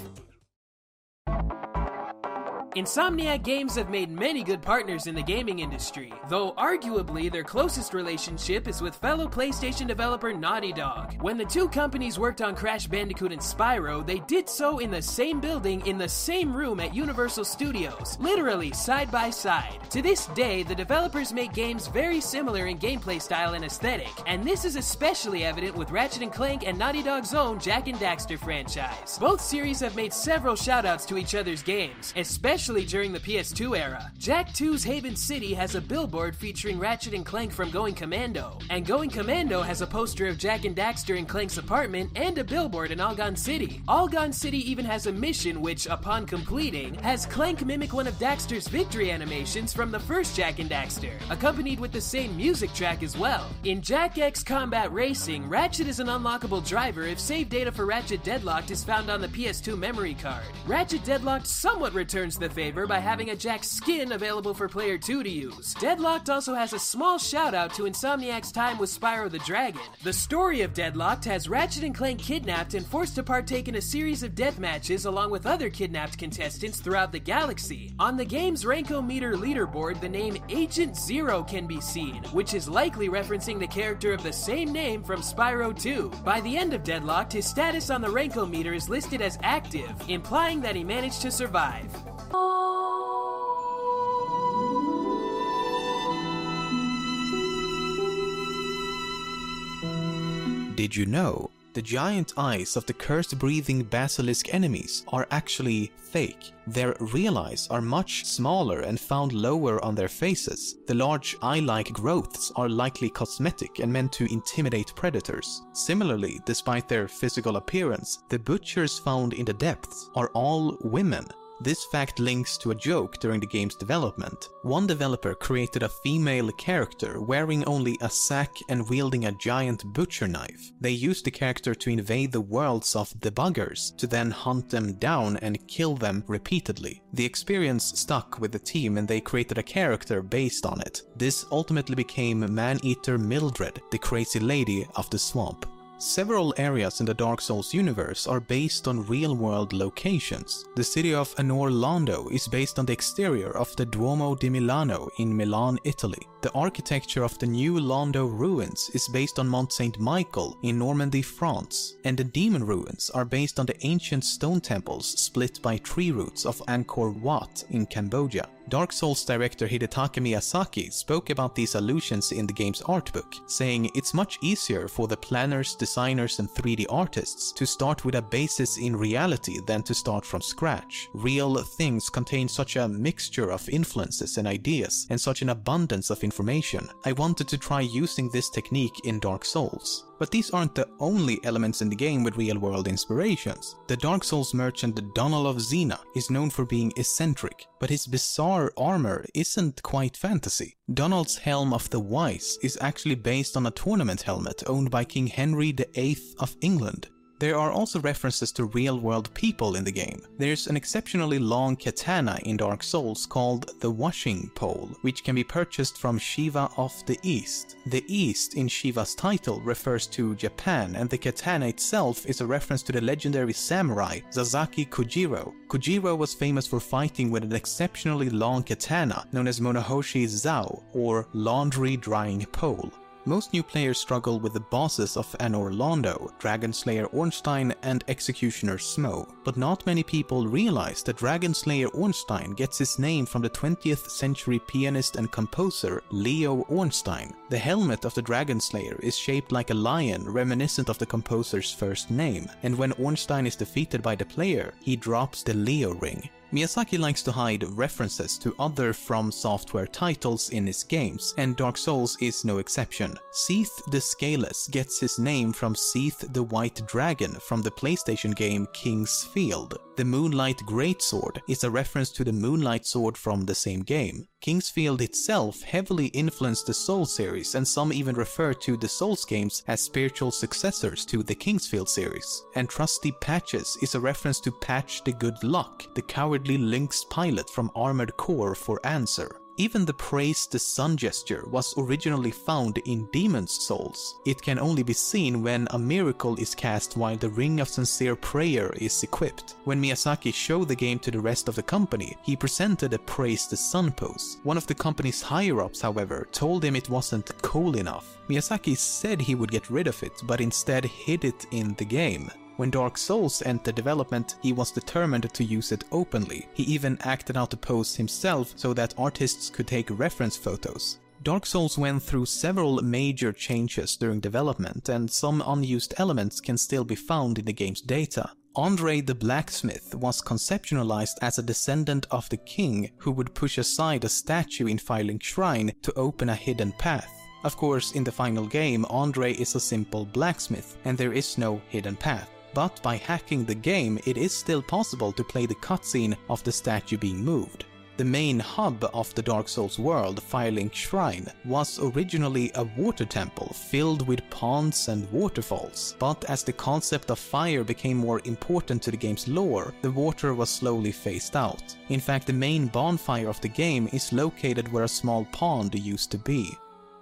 Insomniac Games have made many good partners in the gaming industry, though arguably their closest relationship is with fellow PlayStation developer Naughty Dog. When the two companies worked on Crash Bandicoot and Spyro, they did so in the same building in the same room at Universal Studios, literally side by side. To this day, the developers make games very similar in gameplay style and aesthetic, and this is especially evident with Ratchet & Clank and Naughty Dog's own Jak and Daxter franchise. Both series have made several shoutouts to each other's games, especially during the PS2 era. Jak 2's Haven City has a billboard featuring Ratchet & Clank from Going Commando, and Going Commando has a poster of Jak and Daxter in Clank's apartment and a billboard in Algon City. Algon City even has a mission which, upon completing, has Clank mimic one of Daxter's victory animations from the first Jak and Daxter, accompanied with the same music track as well. In Jak X Combat Racing, Ratchet is an unlockable driver if save data for Ratchet Deadlocked is found on the PS2 memory card. Ratchet Deadlocked somewhat returns the favor by having a Jack skin available for player 2 to use. Deadlocked also has a small shout out to Insomniac's time with Spyro the Dragon. The story of Deadlocked has Ratchet & Clank kidnapped and forced to partake in a series of death matches along with other kidnapped contestants throughout the galaxy. On the game's Rankometer leaderboard, the name Agent Zero can be seen, which is likely referencing the character of the same name from Spyro 2. By the end of Deadlocked, his status on the Rankometer is listed as active, implying that he managed to survive. Did you know? The giant eyes of the cursed-breathing basilisk enemies are actually fake. Their real eyes are much smaller and found lower on their faces. The large eye-like growths are likely cosmetic and meant to intimidate predators. Similarly, despite their physical appearance, the butchers found in the depths are all women. This fact links to a joke during the game's development. One developer created a female character wearing only a sack and wielding a giant butcher knife. They used the character to invade the worlds of debuggers, to then hunt them down and kill them repeatedly. The experience stuck with the team and they created a character based on it. This ultimately became Man-Eater Mildred, the crazy lady of the swamp. Several areas in the Dark Souls universe are based on real-world locations. The city of Anor Londo is based on the exterior of the Duomo di Milano in Milan, Italy. The architecture of the new Londo ruins is based on Mont Saint Michael in Normandy, France, and the demon ruins are based on the ancient stone temples split by tree roots of Angkor Wat in Cambodia. Dark Souls director Hidetaka Miyazaki spoke about these allusions in the game's artbook, saying it's much easier for the planners, designers and 3D artists to start with a basis in reality than to start from scratch. Real things contain such a mixture of influences and ideas and such an abundance of information. I wanted to try using this technique in Dark Souls. But these aren't the only elements in the game with real-world inspirations. The Dark Souls merchant Donald of Xena is known for being eccentric, but his bizarre armor isn't quite fantasy. Donald's Helm of the Wise is actually based on a tournament helmet owned by King Henry VIII of England. There are also references to real-world people in the game. There's an exceptionally long katana in Dark Souls called the Washing Pole, which can be purchased from Shiva of the East. The East in Shiva's title refers to Japan, and the katana itself is a reference to the legendary samurai Sasaki Kojiro. Kojiro was famous for fighting with an exceptionally long katana known as Monohoshi Zao, or laundry drying pole. Most new players struggle with the bosses of Anor Londo, Dragon Slayer Ornstein and Executioner Smo, but not many people realize that Dragon Slayer Ornstein gets his name from the 20th century pianist and composer Leo Ornstein. The helmet of the Dragon Slayer is shaped like a lion, reminiscent of the composer's first name, and when Ornstein is defeated by the player, he drops the Leo ring. Miyazaki likes to hide references to other From Software titles in his games, and Dark Souls is no exception. Seath the Scaleless gets his name from Seath the White Dragon from the PlayStation game King's Field. The Moonlight Greatsword is a reference to the Moonlight Sword from the same game. King's Field itself heavily influenced the Souls series, and some even refer to the Souls games as spiritual successors to the King's Field series. And Trusty Patches is a reference to Patch the Good Luck, the cowardly lynx pilot from Armored Core for Answer. Even the Praise the Sun gesture was originally found in Demon's Souls. It can only be seen when a miracle is cast while the Ring of Sincere Prayer is equipped. When Miyazaki showed the game to the rest of the company, he presented a Praise the Sun pose. One of the company's higher-ups, however, told him it wasn't cool enough. Miyazaki said he would get rid of it, but instead hid it in the game. When Dark Souls entered development, he was determined to use it openly. He even acted out the pose himself so that artists could take reference photos. Dark Souls went through several major changes during development, and some unused elements can still be found in the game's data. Andre the Blacksmith was conceptualized as a descendant of the king who would push aside a statue in Firelink Shrine to open a hidden path. Of course, in the final game, Andre is a simple blacksmith, and there is no hidden path. But by hacking the game, it is still possible to play the cutscene of the statue being moved. The main hub of the Dark Souls world, Firelink Shrine, was originally a water temple filled with ponds and waterfalls, but as the concept of fire became more important to the game's lore, the water was slowly phased out. In fact, the main bonfire of the game is located where a small pond used to be.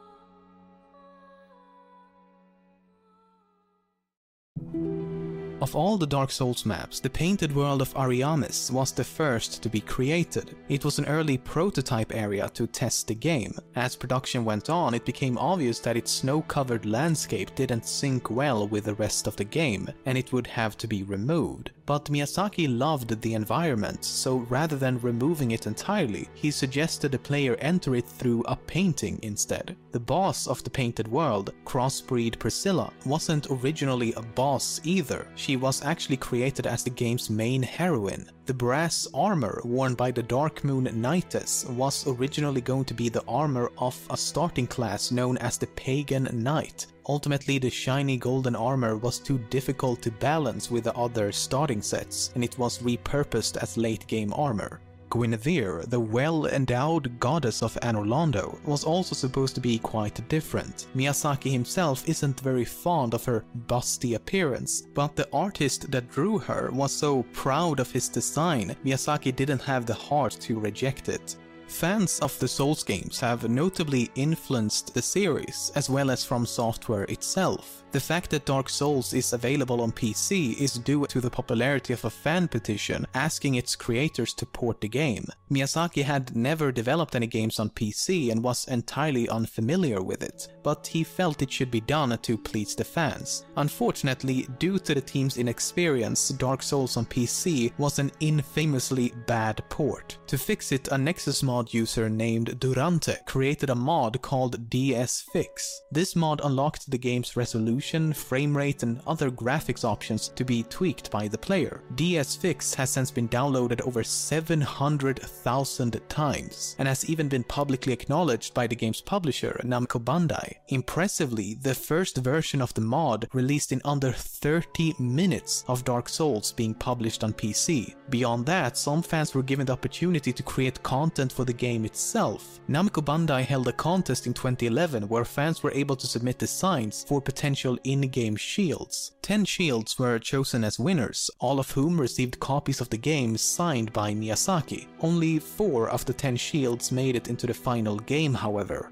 Of all the Dark Souls maps, the painted world of Ariamis was the first to be created. It was an early prototype area to test the game. As production went on, it became obvious that its snow-covered landscape didn't sync well with the rest of the game, and it would have to be removed. But Miyazaki loved the environment, so rather than removing it entirely, he suggested the player enter it through a painting instead. The boss of the painted world, Crossbreed Priscilla, wasn't originally a boss either. She was actually created as the game's main heroine. The brass armor worn by the Dark Moon Knightess was originally going to be the armor of a starting class known as the Pagan Knight. Ultimately, the shiny golden armor was too difficult to balance with the other starting sets, and it was repurposed as late-game armor. Guinevere, the well-endowed goddess of Anor Londo, was also supposed to be quite different. Miyazaki himself isn't very fond of her busty appearance, but the artist that drew her was so proud of his design, Miyazaki didn't have the heart to reject it. Fans of the Souls games have notably influenced the series, as well as From Software itself. The fact that Dark Souls is available on PC is due to the popularity of a fan petition asking its creators to port the game. Miyazaki had never developed any games on PC and was entirely unfamiliar with it, but he felt it should be done to please the fans. Unfortunately, due to the team's inexperience, Dark Souls on PC was an infamously bad port. To fix it, a Nexus mod user named Durante created a mod called DS-Fix. This mod unlocked the game's resolution, frame rate, and other graphics options to be tweaked by the player. DS-Fix has since been downloaded over 700,000 times, and has even been publicly acknowledged by the game's publisher, Namco Bandai. Impressively, the first version of the mod released in under 30 minutes of Dark Souls being published on PC. Beyond that, some fans were given the opportunity to create content for the game itself. Namco Bandai held a contest in 2011 where fans were able to submit designs for potential in-game shields. 10 shields were chosen as winners, all of whom received copies of the game signed by Miyazaki. Only 4 of the 10 shields made it into the final game, however.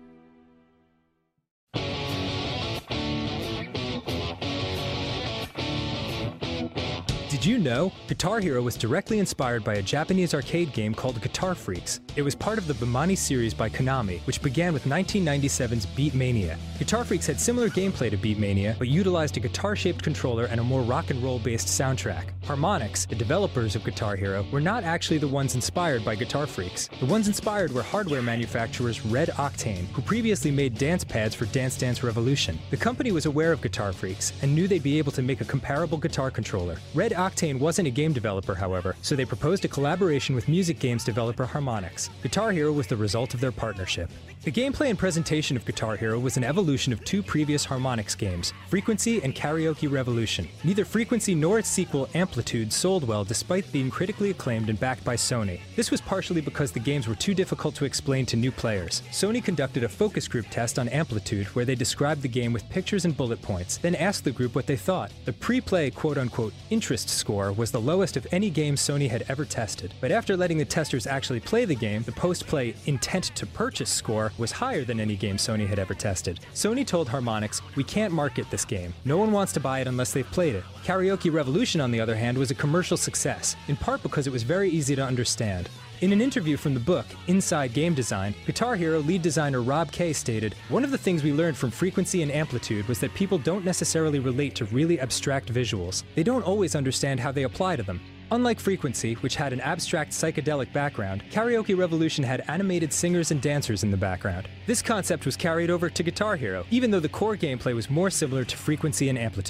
Did you know? Guitar Hero was directly inspired by a Japanese arcade game called Guitar Freaks. It was part of the Bemani series by Konami, which began with 1997's Beatmania. Guitar Freaks had similar gameplay to Beatmania, but utilized a guitar-shaped controller and a more rock and roll-based soundtrack. Harmonix, the developers of Guitar Hero, were not actually the ones inspired by Guitar Freaks. The ones inspired were hardware manufacturers Red Octane, who previously made dance pads for Dance Dance Revolution. The company was aware of Guitar Freaks and knew they'd be able to make a comparable guitar controller. Red Octane wasn't a game developer, however, so they proposed a collaboration with music games developer Harmonix. Guitar Hero was the result of their partnership. The gameplay and presentation of Guitar Hero was an evolution of 2 previous Harmonix games, Frequency and Karaoke Revolution. Neither Frequency nor its sequel, Amplitude, sold well despite being critically acclaimed and backed by Sony. This was partially because the games were too difficult to explain to new players. Sony conducted a focus group test on Amplitude where they described the game with pictures and bullet points, then asked the group what they thought. The pre-play quote-unquote interest score was the lowest of any game Sony had ever tested. But after letting the testers actually play the game, the post-play intent to purchase score was higher than any game Sony had ever tested. Sony told Harmonix, "We can't market this game. No one wants to buy it unless they've played it." Karaoke Revolution, on the other hand, was a commercial success, in part because it was very easy to understand. In an interview from the book, Inside Game Design, Guitar Hero lead designer Rob Kay stated, "One of the things we learned from Frequency and Amplitude was that people don't necessarily relate to really abstract visuals. They don't always understand how they apply to them. Unlike Frequency, which had an abstract psychedelic background, Karaoke Revolution had animated singers and dancers in the background. This concept was carried over to Guitar Hero, even though the core gameplay was more similar to Frequency and Amplitude."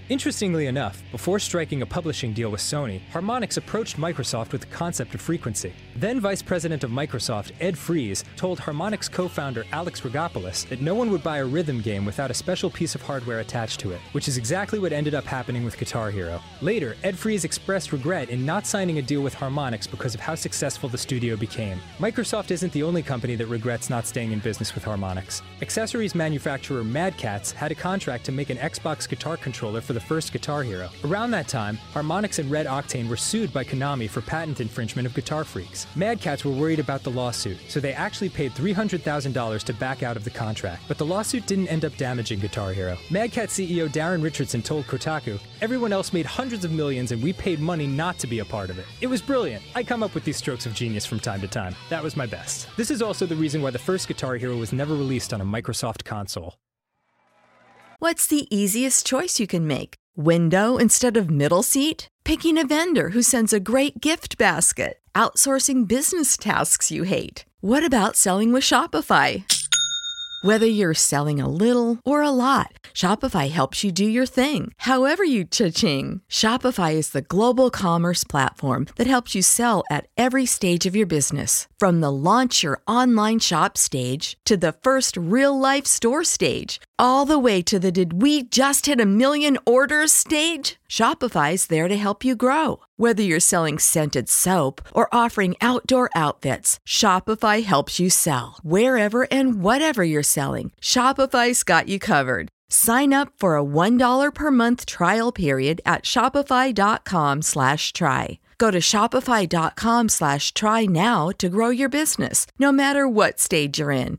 Interestingly enough, before striking a publishing deal with Sony, Harmonix approached Microsoft with the concept of frequency. Then Vice President of Microsoft, Ed Fries, told Harmonix co-founder Alex Rogopoulos that no one would buy a rhythm game without a special piece of hardware attached to it, which is exactly what ended up happening with Guitar Hero. Later, Ed Fries expressed regret in not signing a deal with Harmonix because of how successful the studio became. Microsoft isn't the only company that regrets not staying in business with Harmonix. Accessories manufacturer Mad Catz had a contract to make an Xbox guitar controller for the first Guitar Hero. Around that time, Harmonix and Red Octane were sued by Konami for patent infringement of Guitar Freaks. Mad Catz were worried about the lawsuit, so they actually paid $300,000 to back out of the contract. But the lawsuit didn't end up damaging Guitar Hero. Mad Catz CEO Darren Richardson told Kotaku, "Everyone else made hundreds of millions and we paid money not to be a part of it. It was brilliant. I come up with these strokes of genius from time to time. That was my best." This is also the reason why the first Guitar Hero was never released on a Microsoft console. What's the easiest choice you can make? Window instead of middle seat? Picking a vendor who sends a great gift basket? Outsourcing business tasks you hate? What about selling with Shopify? Whether you're selling a little or a lot, Shopify helps you do your thing, however you cha-ching. Shopify is the global commerce platform that helps you sell at every stage of your business. From the launch your online shop stage to the first real-life store stage, all the way to the did we just hit 1 million orders stage. Shopify's there to help you grow. Whether you're selling scented soap or offering outdoor outfits, Shopify helps you sell. Wherever and whatever you're selling, Shopify's got you covered. Sign up for a $1 per month trial period at shopify.com/try. Go to shopify.com/try now to grow your business, no matter what stage you're in.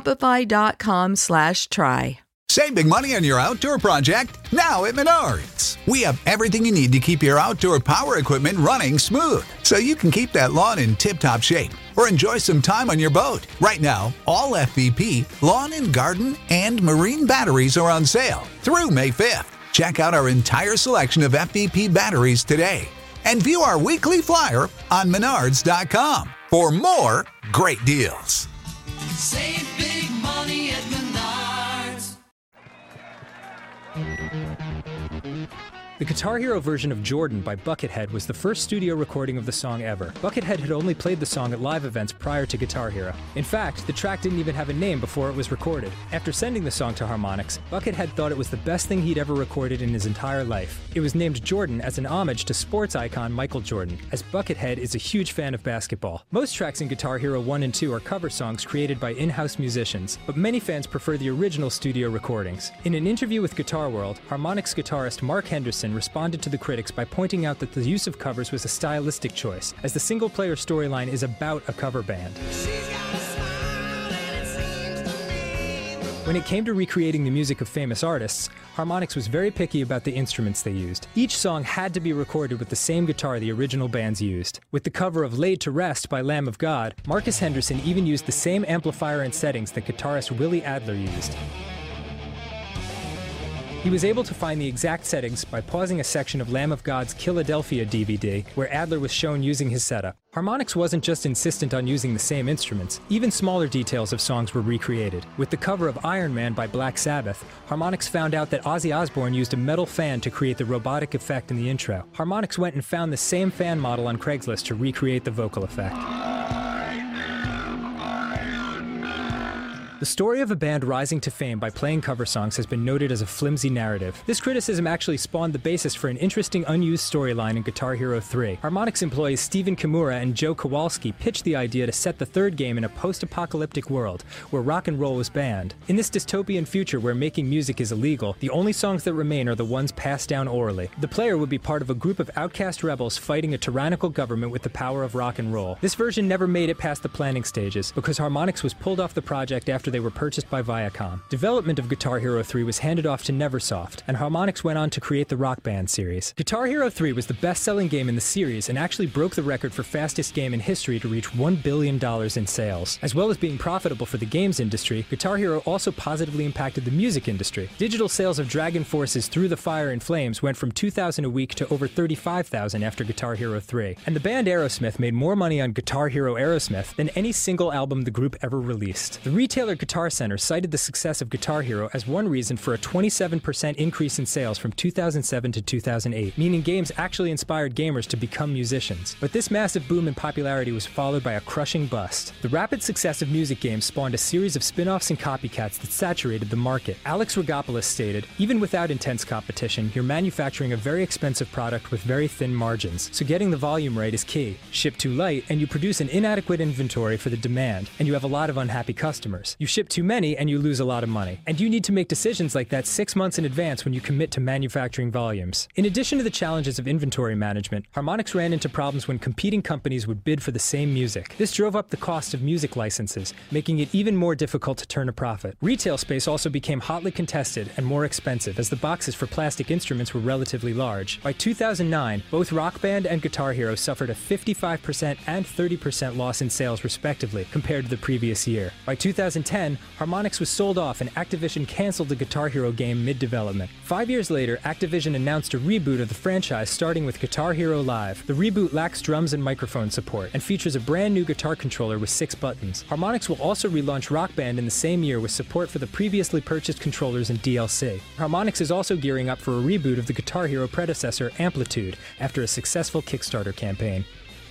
Shopify.com/try. Save big money on your outdoor project now at Menards. We have everything you need to keep your outdoor power equipment running smooth so you can keep that lawn in tip-top shape or enjoy some time on your boat. Right now, all FVP, lawn and garden, and marine batteries are on sale through May 5th. Check out our entire selection of FVP batteries today and view our weekly flyer on Menards.com for more great deals. Save big money at Menards. The Guitar Hero version of Jordan by Buckethead was the first studio recording of the song ever. Buckethead had only played the song at live events prior to Guitar Hero. In fact, the track didn't even have a name before it was recorded. After sending the song to Harmonix, Buckethead thought it was the best thing he'd ever recorded in his entire life. It was named Jordan as an homage to sports icon Michael Jordan, as Buckethead is a huge fan of basketball. Most tracks in Guitar Hero 1 and 2 are cover songs created by in-house musicians, but many fans prefer the original studio recordings. In an interview with Guitar World, Harmonix guitarist Mark Henderson responded to the critics by pointing out that the use of covers was a stylistic choice, as the single-player storyline is about a cover band. When it came to recreating the music of famous artists, Harmonix was very picky about the instruments they used. Each song had to be recorded with the same guitar the original bands used. With the cover of Laid to Rest by Lamb of God, Marcus Henderson even used the same amplifier and settings that guitarist Willie Adler used. He was able to find the exact settings by pausing a section of Lamb of God's Philadelphia DVD, where Adler was shown using his setup. Harmonix wasn't just insistent on using the same instruments, even smaller details of songs were recreated. With the cover of Iron Man by Black Sabbath, Harmonix found out that Ozzy Osbourne used a metal fan to create the robotic effect in the intro. Harmonix went and found the same fan model on Craigslist to recreate the vocal effect. The story of a band rising to fame by playing cover songs has been noted as a flimsy narrative. This criticism actually spawned the basis for an interesting unused storyline in Guitar Hero 3. Harmonix employees Stephen Kimura and Joe Kowalski pitched the idea to set the third game in a post-apocalyptic world where rock and roll was banned. In this dystopian future where making music is illegal, the only songs that remain are the ones passed down orally. The player would be part of a group of outcast rebels fighting a tyrannical government with the power of rock and roll. This version never made it past the planning stages because Harmonix was pulled off the project after they were purchased by Viacom. Development of Guitar Hero 3 was handed off to Neversoft, and Harmonix went on to create the Rock Band series. Guitar Hero 3 was the best-selling game in the series and actually broke the record for fastest game in history to reach $1 billion in sales. As well as being profitable for the games industry, Guitar Hero also positively impacted the music industry. Digital sales of Dragon Force's Through the Fire and Flames went from 2,000 a week to over 35,000 after Guitar Hero 3. And the band Aerosmith made more money on Guitar Hero Aerosmith than any single album the group ever released. The retailer Guitar Center cited the success of Guitar Hero as one reason for a 27% increase in sales from 2007 to 2008, meaning games actually inspired gamers to become musicians. But this massive boom in popularity was followed by a crushing bust. The rapid success of music games spawned a series of spin-offs and copycats that saturated the market. Alex Rogopoulos stated, "Even without intense competition, you're manufacturing a very expensive product with very thin margins, so getting the volume right is key. Ship too light, and you produce an inadequate inventory for the demand, and you have a lot of unhappy customers. You ship too many, and you lose a lot of money. And you need to make decisions like that 6 months in advance when you commit to manufacturing volumes." In addition to the challenges of inventory management, Harmonix ran into problems when competing companies would bid for the same music. This drove up the cost of music licenses, making it even more difficult to turn a profit. Retail space also became hotly contested and more expensive as the boxes for plastic instruments were relatively large. By 2009, both Rock Band and Guitar Hero suffered a 55% and 30% loss in sales respectively compared to the previous year. By 2010, Harmonix was sold off and Activision canceled the Guitar Hero game mid-development. 5 years later, Activision announced a reboot of the franchise starting with Guitar Hero Live. The reboot lacks drums and microphone support and features a brand new guitar controller with 6 buttons. Harmonix will also relaunch Rock Band in the same year with support for the previously purchased controllers and DLC. Harmonix is also gearing up for a reboot of the Guitar Hero predecessor Amplitude after a successful Kickstarter campaign.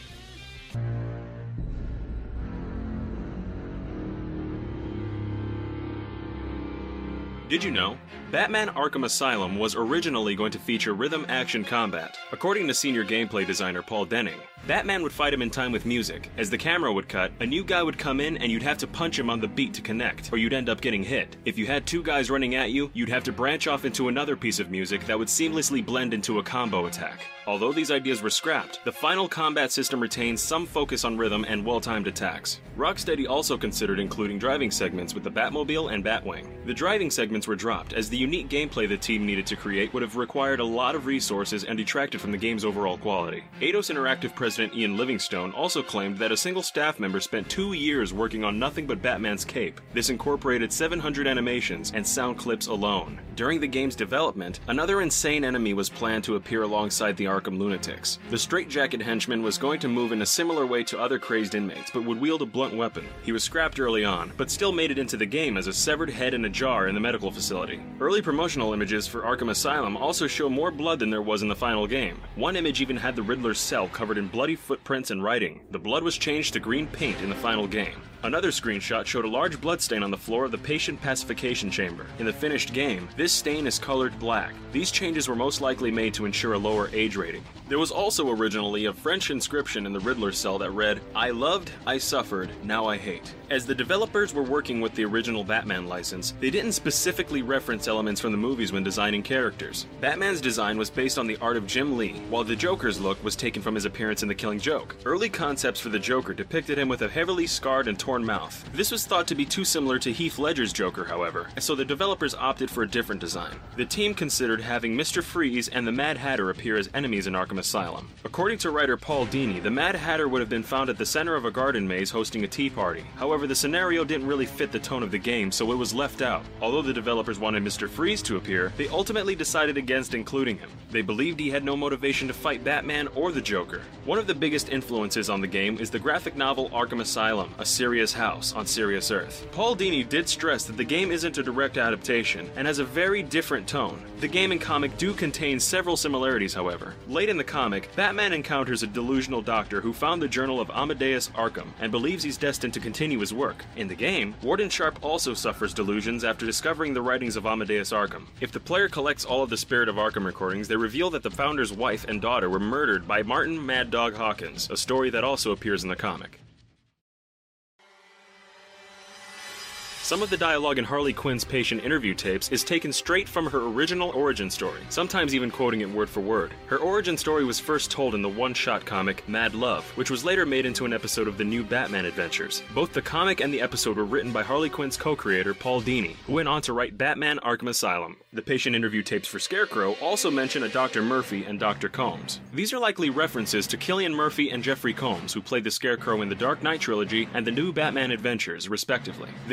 Did you know? Batman Arkham Asylum was originally going to feature rhythm action combat. According to senior gameplay designer Paul Denning, Batman would fight him in time with music. As the camera would cut, a new guy would come in and you'd have to punch him on the beat to connect, or you'd end up getting hit. If you had 2 guys running at you, you'd have to branch off into another piece of music that would seamlessly blend into a combo attack. Although these ideas were scrapped, the final combat system retains some focus on rhythm and well-timed attacks. Rocksteady also considered including driving segments with the Batmobile and Batwing. The driving segments were dropped, as the unique gameplay the team needed to create would have required a lot of resources and detracted from the game's overall quality. Eidos Interactive President Ian Livingstone also claimed that a single staff member spent 2 years working on nothing but Batman's cape. This incorporated 700 animations and sound clips alone. During the game's development, another insane enemy was planned to appear alongside the Arkham lunatics. The straitjacket henchman was going to move in a similar way to other crazed inmates, but would wield a blunt weapon. He was scrapped early on, but still made it into the game as a severed head in a jar in the medical facility. Early promotional images for Arkham Asylum also show more blood than there was in the final game. One image even had the Riddler's cell covered in bloody footprints and writing. The blood was changed to green paint in the final game. Another screenshot showed a large bloodstain on the floor of the patient pacification chamber. In the finished game, this stain is colored black. These changes were most likely made to ensure a lower age rating. There was also originally a French inscription in the Riddler cell that read, "I loved, I suffered, now I hate." As the developers were working with the original Batman license, they didn't specifically reference elements from the movies when designing characters. Batman's design was based on the art of Jim Lee, while the Joker's look was taken from his appearance in The Killing Joke. Early concepts for the Joker depicted him with a heavily scarred and torn mouth. This was thought to be too similar to Heath Ledger's Joker, however, so the developers opted for a different design. The team considered having Mr. Freeze and the Mad Hatter appear as enemies in Arkham Asylum. According to writer Paul Dini, the Mad Hatter would have been found at the center of a garden maze hosting a tea party. However, the scenario didn't really fit the tone of the game, so it was left out. Although the developers wanted Mr. Freeze to appear, they ultimately decided against including him. They believed he had no motivation to fight Batman or the Joker. One of the biggest influences on the game is the graphic novel Arkham Asylum, A Serious House on Serious Earth. Paul Dini did stress that the game isn't a direct adaptation and has a very different tone. The game and comic do contain several similarities, however. Late in the comic, Batman encounters a delusional doctor who found the journal of Amadeus Arkham and believes he's destined to continue his work. In the game, Warden Sharp also suffers delusions after discovering the writings of Amadeus Arkham. If the player collects all of the Spirit of Arkham recordings, they reveal that the founder's wife and daughter were murdered by Martin Mad Dog Hawkins, a story that also appears in the comic. Some of the dialogue in Harley Quinn's patient interview tapes is taken straight from her original origin story, sometimes even quoting it word for word. Her origin story was first told in the one-shot comic Mad Love, which was later made into an episode of the New Batman Adventures. Both the comic and the episode were written by Harley Quinn's co-creator Paul Dini, who went on to write Batman Arkham Asylum. The patient interview tapes for Scarecrow also mention a Dr. Murphy and Dr. Combs. These are likely references to Cillian Murphy and Jeffrey Combs, who played the Scarecrow in the Dark Knight trilogy and the New Batman Adventures, respectively. The game contains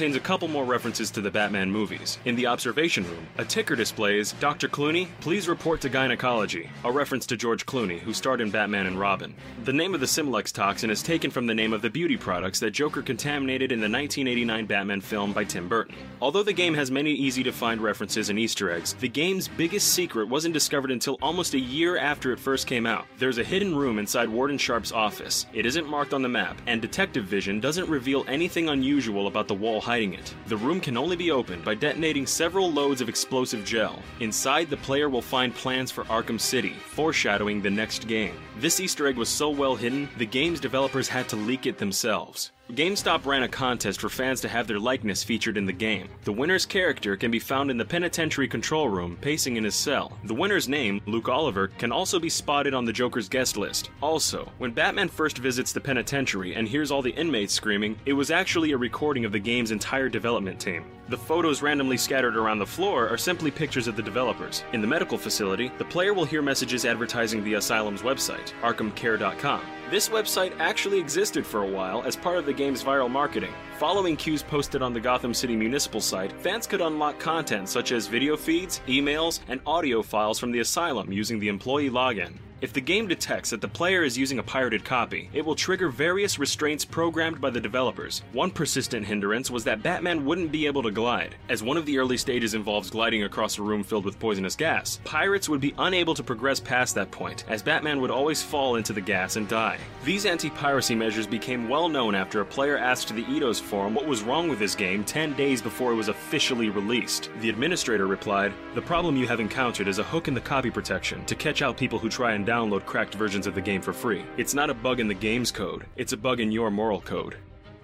contains a couple more references to the Batman movies. In the observation room, a ticker displays, "Dr. Clooney, please report to gynecology," a reference to George Clooney, who starred in Batman and Robin. The name of the Simlex toxin is taken from the name of the beauty products that Joker contaminated in the 1989 Batman film by Tim Burton. Although the game has many easy-to-find references and Easter eggs, the game's biggest secret wasn't discovered until almost a year after it first came out. There's a hidden room inside Warden Sharp's office. It isn't marked on the map, and Detective Vision doesn't reveal anything unusual about the wall hiding it. The room can only be opened by detonating several loads of explosive gel. Inside, the player will find plans for Arkham City, foreshadowing the next game. This Easter egg was so well hidden, the game's developers had to leak it themselves. GameStop ran a contest for fans to have their likeness featured in the game. The winner's character can be found in the penitentiary control room, pacing in his cell. The winner's name, Luke Oliver, can also be spotted on the Joker's guest list. Also, when Batman first visits the penitentiary and hears all the inmates screaming, it was actually a recording of the game's entire development team. The photos randomly scattered around the floor are simply pictures of the developers. In the medical facility, the player will hear messages advertising the Asylum's website, ArkhamCare.com. This website actually existed for a while as part of the game's viral marketing. Following cues posted on the Gotham City Municipal site, fans could unlock content such as video feeds, emails, and audio files from the Asylum using the employee login. If the game detects that the player is using a pirated copy, it will trigger various restraints programmed by the developers. One persistent hindrance was that Batman wouldn't be able to glide. As one of the early stages involves gliding across a room filled with poisonous gas, pirates would be unable to progress past that point, as Batman would always fall into the gas and die. These anti-piracy measures became well known after a player asked the Eidos forum what was wrong with his game 10 days before it was officially released. The administrator replied, "The problem you have encountered is a hook in the copy protection to catch out people who try and download cracked versions of the game for free. It's not a bug in the game's code, it's a bug in your moral code."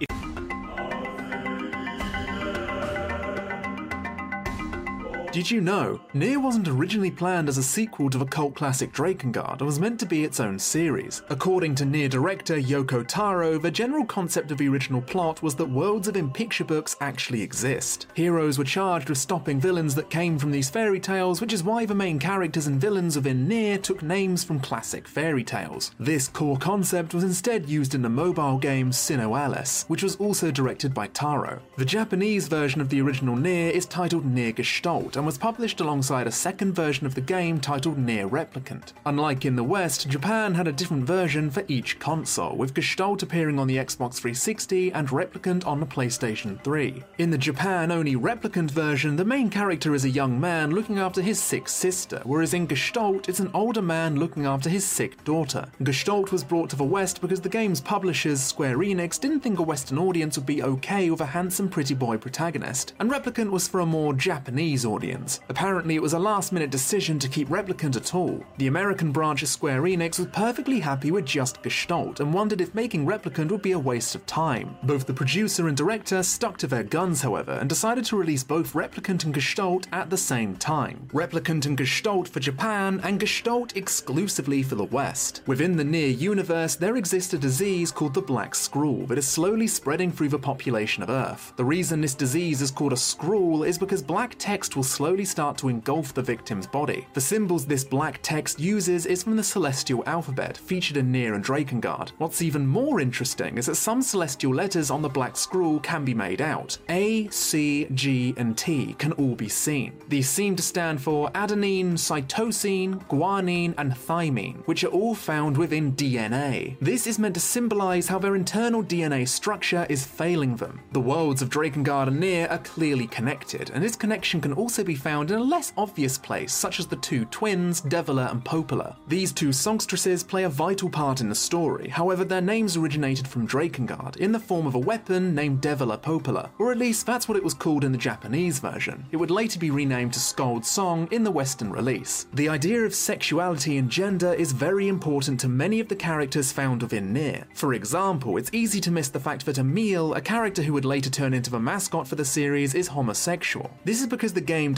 Did you know, Nier wasn't originally planned as a sequel to the cult classic Drakengard and was meant to be its own series? According to Nier director Yoko Taro, the general concept of the original plot was that worlds within picture books actually exist. Heroes were charged with stopping villains that came from these fairy tales, which is why the main characters and villains within Nier took names from classic fairy tales. This core concept was instead used in the mobile game Sinnoh Alice, which was also directed by Taro. The Japanese version of the original Nier is titled Nier Gestalt, and was published alongside a second version of the game titled Nier Replicant. Unlike in the West, Japan had a different version for each console, with Gestalt appearing on the Xbox 360 and Replicant on the PlayStation 3. In the Japan-only Replicant version, the main character is a young man looking after his sick sister, whereas in Gestalt, it's an older man looking after his sick daughter. Gestalt was brought to the West because the game's publishers, Square Enix, didn't think a Western audience would be okay with a handsome pretty boy protagonist, and Replicant was for a more Japanese audience. Apparently it was a last-minute decision to keep Replicant at all. The American branch of Square Enix was perfectly happy with just Gestalt and wondered if making Replicant would be a waste of time. Both the producer and director stuck to their guns, however, and decided to release both Replicant and Gestalt at the same time. Replicant and Gestalt for Japan, and Gestalt exclusively for the West. Within the Nier universe, there exists a disease called the Black Scrawl that is slowly spreading through the population of Earth. The reason this disease is called a scrawl is because black text will slowly start to engulf the victim's body. The symbols this black text uses is from the Celestial alphabet, featured in Nier and Drakengard. What's even more interesting is that some Celestial letters on the Black Scrawl can be made out. A, C, G, and T can all be seen. These seem to stand for adenine, cytosine, guanine, and thymine, which are all found within DNA. This is meant to symbolize how their internal DNA structure is failing them. The worlds of Drakengard and Nier are clearly connected, and this connection can also be found in a less obvious place, such as the two twins, Deviler and Popola. These two songstresses play a vital part in the story, however their names originated from Drakengard, in the form of a weapon named Deviler Popola, or at least that's what it was called in the Japanese version. It would later be renamed to Skald's Song in the Western release. The idea of sexuality and gender is very important to many of the characters found within Nier. For example, it's easy to miss the fact that Emil, a character who would later turn into the mascot for the series, is homosexual. This is because the game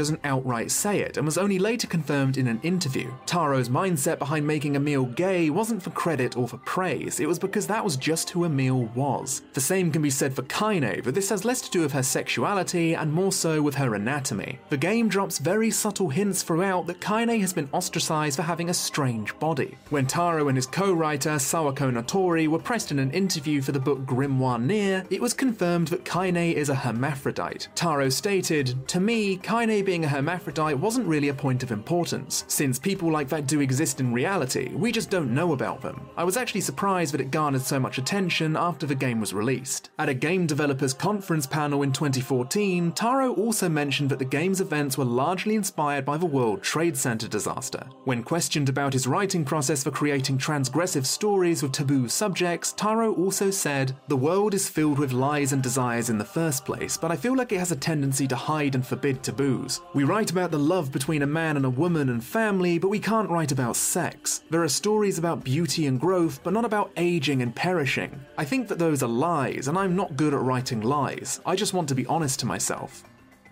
doesn't outright say it and was only later confirmed in an interview. Taro's mindset behind making Emil gay wasn't for credit or for praise, it was because that was just who Emil was. The same can be said for Kaine, but this has less to do with her sexuality and more so with her anatomy. The game drops very subtle hints throughout that Kaine has been ostracized for having a strange body. When Taro and his co-writer Sawako Notori were pressed in an interview for the book Grimoire Nier, it was confirmed that Kaine is a hermaphrodite. Taro stated, "To me, Kaine being a hermaphrodite wasn't really a point of importance, since people like that do exist in reality, we just don't know about them. I was actually surprised that it garnered so much attention after the game was released." At a game developers conference panel in 2014, Taro also mentioned that the game's events were largely inspired by the World Trade Center disaster. When questioned about his writing process for creating transgressive stories with taboo subjects, Taro also said, "The world is filled with lies and desires in the first place, but I feel like it has a tendency to hide and forbid taboos. We write about the love between a man and a woman and family, but we can't write about sex. There are stories about beauty and growth, but not about aging and perishing. I think that those are lies, and I'm not good at writing lies. I just want to be honest to myself."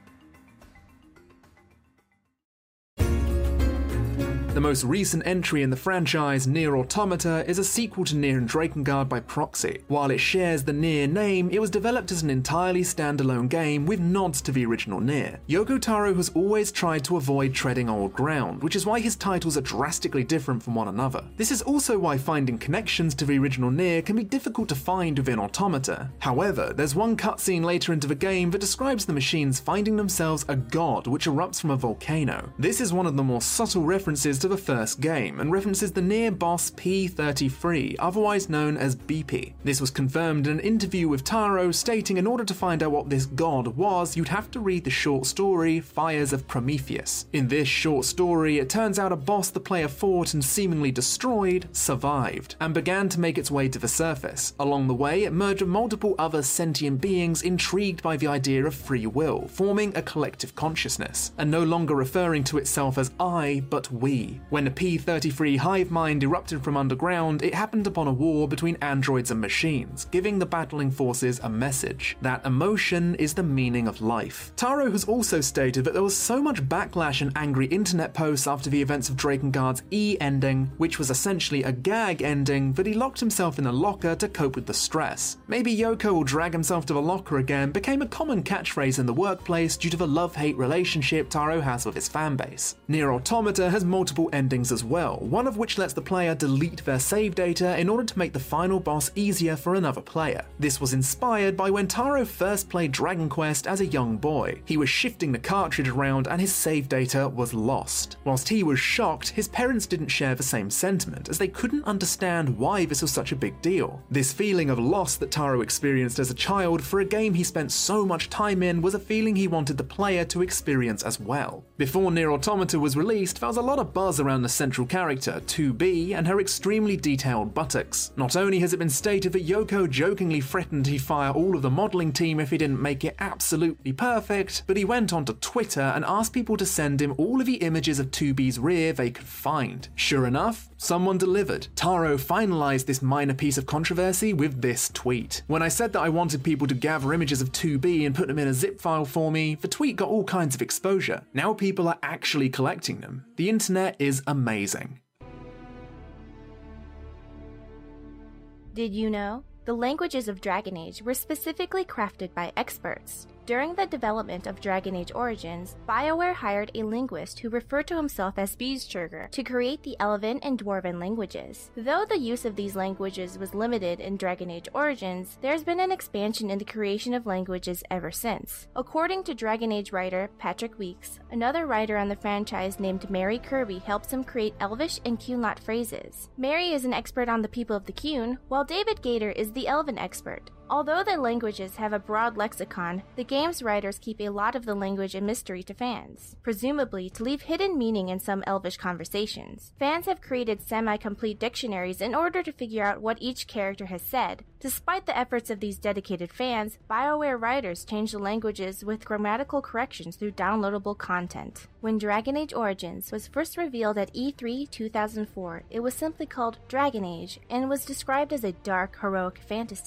The most recent entry in the franchise, Nier Automata, is a sequel to Nier and Drakengard by proxy. While it shares the Nier name, it was developed as an entirely standalone game with nods to the original Nier. Yoko Taro has always tried to avoid treading old ground, which is why his titles are drastically different from one another. This is also why finding connections to the original Nier can be difficult to find within Automata. However, there's one cutscene later into the game that describes the machines finding themselves a god which erupts from a volcano. This is one of the more subtle references to the first game, and references the Nier boss P33, otherwise known as BP. This was confirmed in an interview with Taro, stating in order to find out what this god was, you'd have to read the short story Fires of Prometheus. In this short story, it turns out a boss the player fought and seemingly destroyed survived, and began to make its way to the surface. Along the way, it merged with multiple other sentient beings intrigued by the idea of free will, forming a collective consciousness, and no longer referring to itself as I, but we. When the P33 hive mind erupted from underground, it happened upon a war between androids and machines, giving the battling forces a message. That emotion is the meaning of life. Taro has also stated that there was so much backlash and angry internet posts after the events of Drakengard's E ending, which was essentially a gag ending, that he locked himself in a locker to cope with the stress. Maybe Yoko will drag himself to the locker again became a common catchphrase in the workplace due to the love-hate relationship Taro has with his fanbase. Nier Automata has multiple endings as well, one of which lets the player delete their save data in order to make the final boss easier for another player. This was inspired by when Taro first played Dragon Quest as a young boy. He was shifting the cartridge around and his save data was lost. Whilst he was shocked, his parents didn't share the same sentiment, as they couldn't understand why this was such a big deal. This feeling of loss that Taro experienced as a child for a game he spent so much time in was a feeling he wanted the player to experience as well. Before Nier Automata was released, there was a lot of buzz around the central character, 2B, and her extremely detailed buttocks. Not only has it been stated that Yoko jokingly threatened he'd fire all of the modelling team if he didn't make it absolutely perfect, but he went onto Twitter and asked people to send him all of the images of 2B's rear they could find. Sure enough, someone delivered. Taro finalised this minor piece of controversy with this tweet. "When I said that I wanted people to gather images of 2B and put them in a zip file for me, the tweet got all kinds of exposure. Now people are actually collecting them. The internet is amazing." Did you know? The languages of Dragon Age were specifically crafted by experts. During the development of Dragon Age Origins, BioWare hired a linguist who referred to himself as Beeschurger to create the Elven and Dwarven languages. Though the use of these languages was limited in Dragon Age Origins, there's been an expansion in the creation of languages ever since. According to Dragon Age writer Patrick Weeks, another writer on the franchise named Mary Kirby helps him create Elvish and Cunlot phrases. Mary is an expert on the people of the Cune, while David Gator is the Elven expert. Although the languages have a broad lexicon, the game's writers keep a lot of the language a mystery to fans, presumably to leave hidden meaning in some Elvish conversations. Fans have created semi-complete dictionaries in order to figure out what each character has said. Despite the efforts of these dedicated fans, BioWare writers changed the languages with grammatical corrections through downloadable content. When Dragon Age Origins was first revealed at E3 2004, it was simply called Dragon Age and was described as a dark, heroic fantasy.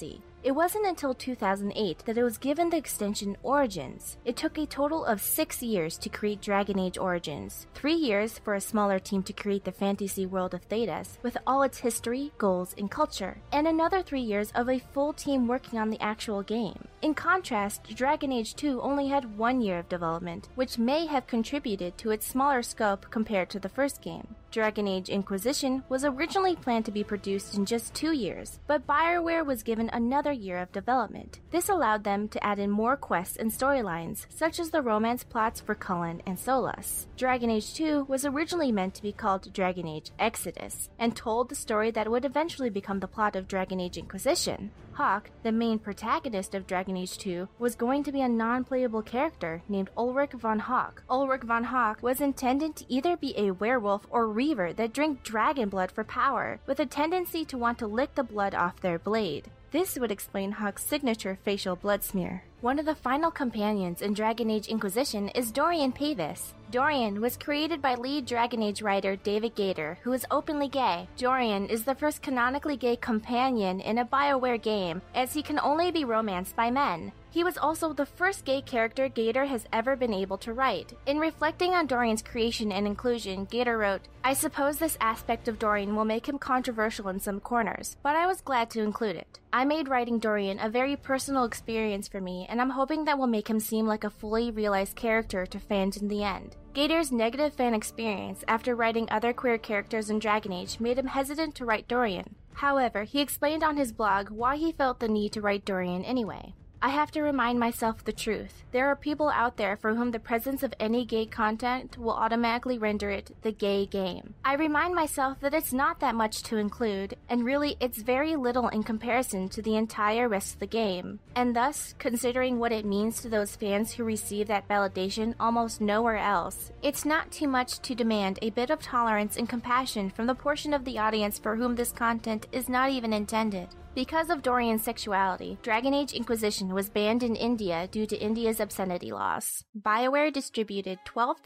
It wasn't until 2008 that it was given the extension Origins. It took a total of 6 years to create Dragon Age Origins, 3 years for a smaller team to create the fantasy world of Thedas, with all its history, goals, and culture, and another 3 years of a full team working on the actual game. In contrast, Dragon Age 2 only had 1 year of development, which may have contributed to its smaller scope compared to the first game. Dragon Age Inquisition was originally planned to be produced in just 2 years, but BioWare was given another year of development. This allowed them to add in more quests and storylines, such as the romance plots for Cullen and Solas. Dragon Age 2 was originally meant to be called Dragon Age Exodus, and told the story that would eventually become the plot of Dragon Age Inquisition. Hawk, the main protagonist of Dragon Age 2, was going to be a non-playable character named Ulrich von Hawk. Ulrich von Hawk was intended to either be a werewolf or reaver that drank dragon blood for power, with a tendency to want to lick the blood off their blade. This would explain Hawk's signature facial blood smear. One of the final companions in Dragon Age Inquisition is Dorian Pavis. Dorian was created by lead Dragon Age writer David Gaider, who is openly gay. Dorian is the first canonically gay companion in a BioWare game, as he can only be romanced by men. He was also the first gay character Gaider has ever been able to write. In reflecting on Dorian's creation and inclusion, Gaider wrote, "I suppose this aspect of Dorian will make him controversial in some corners, but I was glad to include it. I made writing Dorian a very personal experience for me, and I'm hoping that will make him seem like a fully realized character to fans in the end." Gaider's negative fan experience after writing other queer characters in Dragon Age made him hesitant to write Dorian. However, he explained on his blog why he felt the need to write Dorian anyway. "I have to remind myself the truth. There are people out there for whom the presence of any gay content will automatically render it the gay game. I remind myself that it's not that much to include, and really it's very little in comparison to the entire rest of the game. And thus, considering what it means to those fans who receive that validation almost nowhere else, it's not too much to demand a bit of tolerance and compassion from the portion of the audience for whom this content is not even intended." Because of Dorian's sexuality, Dragon Age Inquisition was banned in India due to India's obscenity laws. BioWare distributed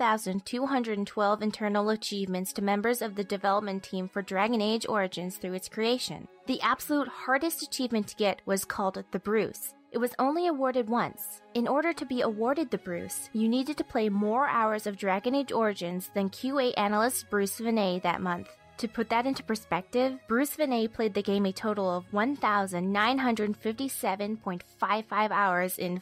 12,212 internal achievements to members of the development team for Dragon Age Origins through its creation. The absolute hardest achievement to get was called the Bruce. It was only awarded once. In order to be awarded the Bruce, you needed to play more hours of Dragon Age Origins than QA analyst Bruce Vinay that month. To put that into perspective, Bruce Vinay played the game a total of 1,957.55 hours in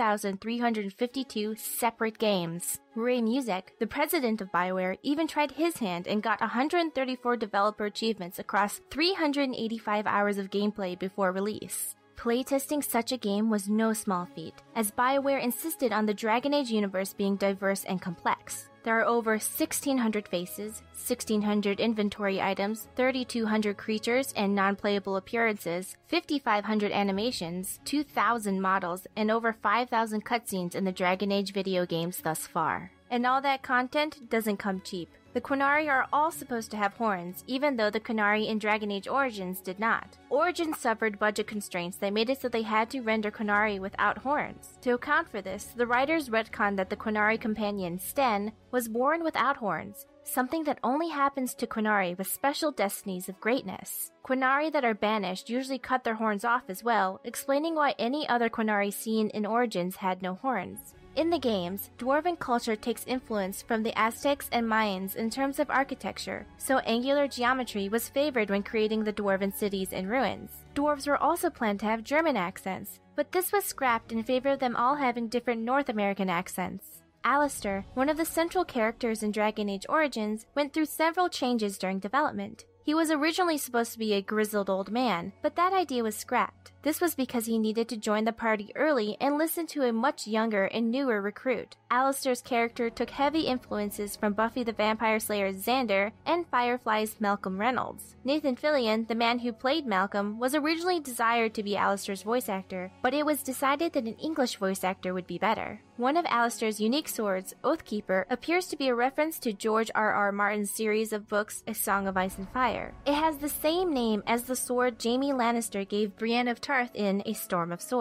5,352 separate games. Ray Music, the president of BioWare, even tried his hand and got 134 developer achievements across 385 hours of gameplay before release. Playtesting such a game was no small feat, as BioWare insisted on the Dragon Age universe being diverse and complex. There are over 1,600 faces, 1,600 inventory items, 3,200 creatures and non-playable appearances, 5,500 animations, 2,000 models, and over 5,000 cutscenes in the Dragon Age video games thus far. And all that content doesn't come cheap. The Qunari are all supposed to have horns, even though the Qunari in Dragon Age Origins did not. Origins suffered budget constraints that made it so they had to render Qunari without horns. To account for this, the writers retconned that the Qunari companion, Sten, was born without horns, something that only happens to Qunari with special destinies of greatness. Qunari that are banished usually cut their horns off as well, explaining why any other Qunari seen in Origins had no horns. In the games, Dwarven culture takes influence from the Aztecs and Mayans in terms of architecture, so angular geometry was favored when creating the Dwarven cities and ruins. Dwarves were also planned to have German accents, but this was scrapped in favor of them all having different North American accents. Alistair, one of the central characters in Dragon Age Origins, went through several changes during development. He was originally supposed to be a grizzled old man, but that idea was scrapped. This was because he needed to join the party early and listen to a much younger and newer recruit. Alistair's character took heavy influences from Buffy the Vampire Slayer's Xander and Firefly's Malcolm Reynolds. Nathan Fillion, the man who played Malcolm, was originally desired to be Alistair's voice actor, but it was decided that an English voice actor would be better. One of Alistair's unique swords, Oathkeeper, appears to be a reference to George R.R. Martin's series of books, A Song of Ice and Fire. It has the same name as the sword Jaime Lannister gave Brienne of Tarth in A Storm of Swords.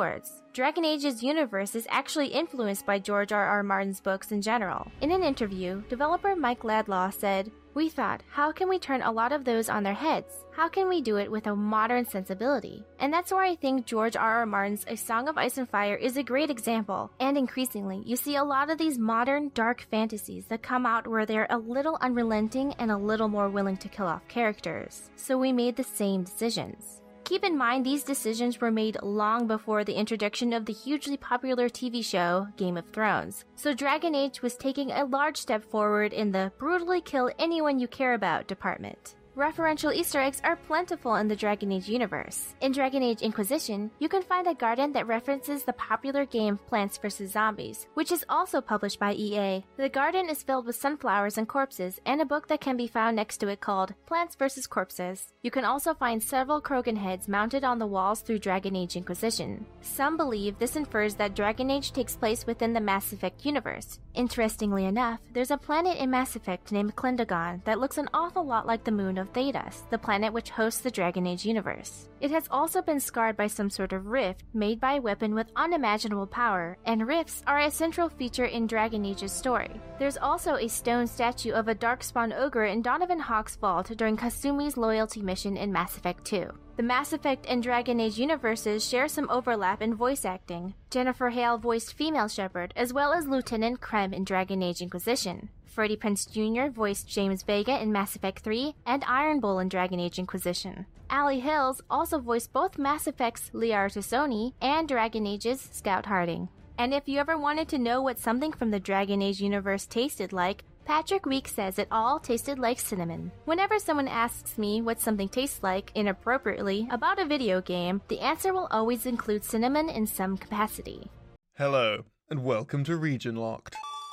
Dragon Age's universe is actually influenced by George R.R. Martin's books in general. In an interview, developer Mike Laidlaw said, "We thought, how can we turn a lot of those on their heads? How can we do it with a modern sensibility?" And that's where I think George R.R. Martin's A Song of Ice and Fire is a great example. And increasingly, you see a lot of these modern, dark fantasies that come out where they're a little unrelenting and a little more willing to kill off characters. So we made the same decisions. Keep in mind, these decisions were made long before the introduction of the hugely popular TV show Game of Thrones, so Dragon Age was taking a large step forward in the brutally kill anyone you care about department. Referential Easter eggs are plentiful in the Dragon Age universe. In Dragon Age Inquisition, you can find a garden that references the popular game Plants vs. Zombies, which is also published by EA. The garden is filled with sunflowers and corpses, and a book that can be found next to it called Plants vs. Corpses. You can also find several Krogan heads mounted on the walls through Dragon Age Inquisition. Some believe this infers that Dragon Age takes place within the Mass Effect universe. Interestingly enough, there's a planet in Mass Effect named Klindagon that looks an awful lot like the moon of Thedas, the planet which hosts the Dragon Age universe. It has also been scarred by some sort of rift made by a weapon with unimaginable power, and rifts are a central feature in Dragon Age's story. There's also a stone statue of a Darkspawn ogre in Donovan Hawk's vault during Kasumi's loyalty mission in Mass Effect 2. The Mass Effect and Dragon Age universes share some overlap in voice acting. Jennifer Hale voiced Female Shepard, as well as Lieutenant Krem in Dragon Age Inquisition. Freddie Prinze Jr. voiced James Vega in Mass Effect 3 and Iron Bull in Dragon Age Inquisition. Ali Hills also voiced both Mass Effect's Liara T'Soni and Dragon Age's Scout Harding. And if you ever wanted to know what something from the Dragon Age universe tasted like, Patrick Weeks says it all tasted like cinnamon. Whenever someone asks me what something tastes like, inappropriately, about a video game, the answer will always include cinnamon in some capacity. Hello, and welcome to Region Locked.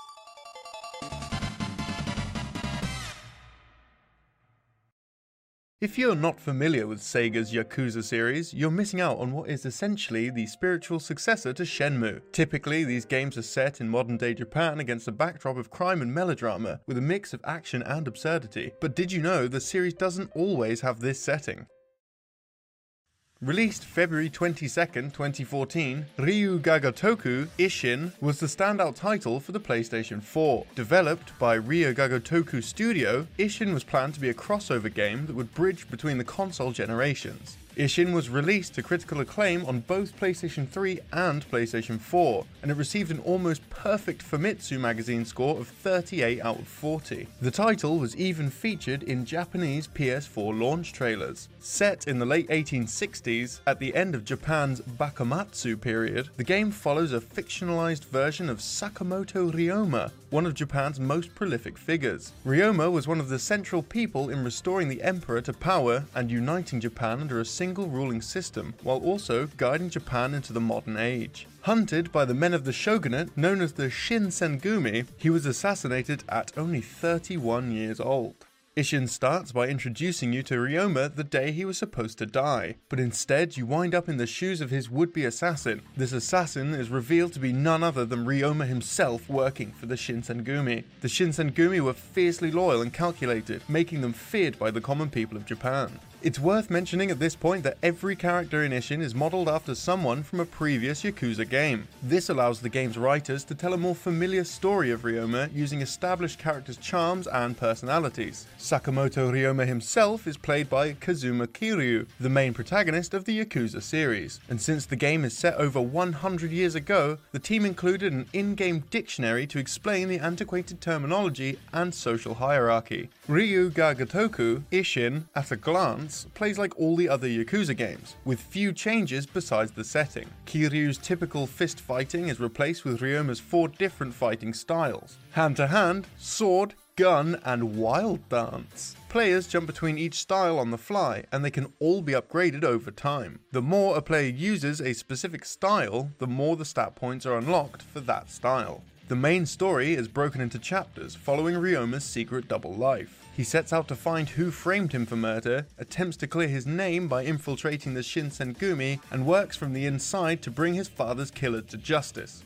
If you're not familiar with Sega's Yakuza series, you're missing out on what is essentially the spiritual successor to Shenmue. Typically, these games are set in modern-day Japan against a backdrop of crime and melodrama, with a mix of action and absurdity. But did you know the series doesn't always have this setting? Released February 22nd, 2014, Ryu ga Gotoku Ishin was the standout title for the PlayStation 4. Developed by Ryu ga Gotoku Studio, Ishin was planned to be a crossover game that would bridge between the console generations. Ishin was released to critical acclaim on both PlayStation 3 and PlayStation 4, and it received an almost perfect Famitsu magazine score of 38 out of 40. The title was even featured in Japanese PS4 launch trailers. Set in the late 1860s, at the end of Japan's Bakumatsu period, the game follows a fictionalized version of Sakamoto Ryoma, one of Japan's most prolific figures. Ryoma was one of the central people in restoring the emperor to power and uniting Japan under a single ruling system, while also guiding Japan into the modern age. Hunted by the men of the shogunate known as the Shinsengumi, he was assassinated at only 31 years old. Ishin starts by introducing you to Ryoma the day he was supposed to die, but instead you wind up in the shoes of his would-be assassin. This assassin is revealed to be none other than Ryoma himself working for the Shinsengumi. The Shinsengumi were fiercely loyal and calculated, making them feared by the common people of Japan. It's worth mentioning at this point that every character in Ishin is modelled after someone from a previous Yakuza game. This allows the game's writers to tell a more familiar story of Ryoma using established characters' charms and personalities. Sakamoto Ryoma himself is played by Kazuma Kiryu, the main protagonist of the Yakuza series. And since the game is set over 100 years ago, the team included an in-game dictionary to explain the antiquated terminology and social hierarchy. Ryu ga Gotoku, Ishin, at a glance, plays like all the other Yakuza games, with few changes besides the setting. Kiryu's typical fist fighting is replaced with Ryoma's 4 different fighting styles: hand-to-hand, sword, gun, and wild dance. Players jump between each style on the fly, and they can all be upgraded over time. The more a player uses a specific style, the more the stat points are unlocked for that style. The main story is broken into chapters following Ryoma's secret double life. He sets out to find who framed him for murder, attempts to clear his name by infiltrating the Shinsengumi, and works from the inside to bring his father's killer to justice.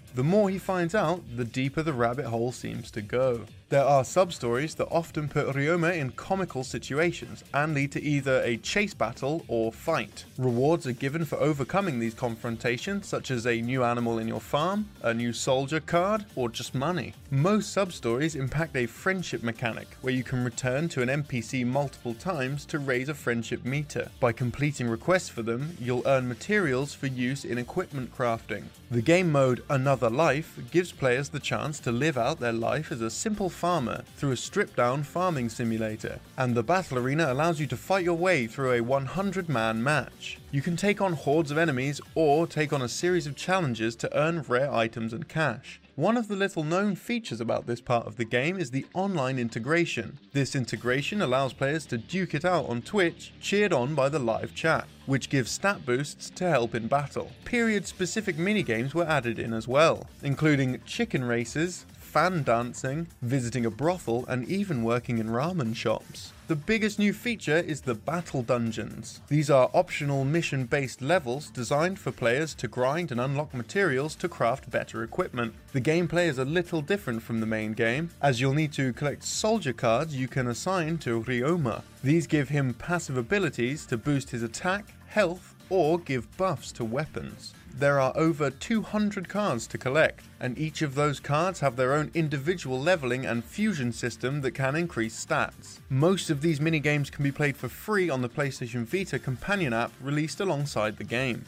The more he finds out, the deeper the rabbit hole seems to go. There are sub-stories that often put Ryoma in comical situations and lead to either a chase battle or fight. Rewards are given for overcoming these confrontations, such as a new animal in your farm, a new soldier card, or just money. Most sub-stories impact a friendship mechanic, where you can return to an NPC multiple times to raise a friendship meter. By completing requests for them, you'll earn materials for use in equipment crafting. The game mode Another Life gives players the chance to live out their life as a simple farmer through a stripped-down farming simulator, and the battle arena allows you to fight your way through a 100-man match. You can take on hordes of enemies or take on a series of challenges to earn rare items and cash. One of the little-known features about this part of the game is the online integration. This integration allows players to duke it out on Twitch, cheered on by the live chat, which gives stat boosts to help in battle. Period-specific minigames were added in as well, including chicken races, fan dancing, visiting a brothel, and even working in ramen shops. The biggest new feature is the Battle Dungeons. These are optional mission-based levels designed for players to grind and unlock materials to craft better equipment. The gameplay is a little different from the main game, as you'll need to collect soldier cards you can assign to Ryoma. These give him passive abilities to boost his attack, health, or give buffs to weapons. There are over 200 cards to collect, and each of those cards have their own individual leveling and fusion system that can increase stats. Most of these minigames can be played for free on the PlayStation Vita companion app released alongside the game.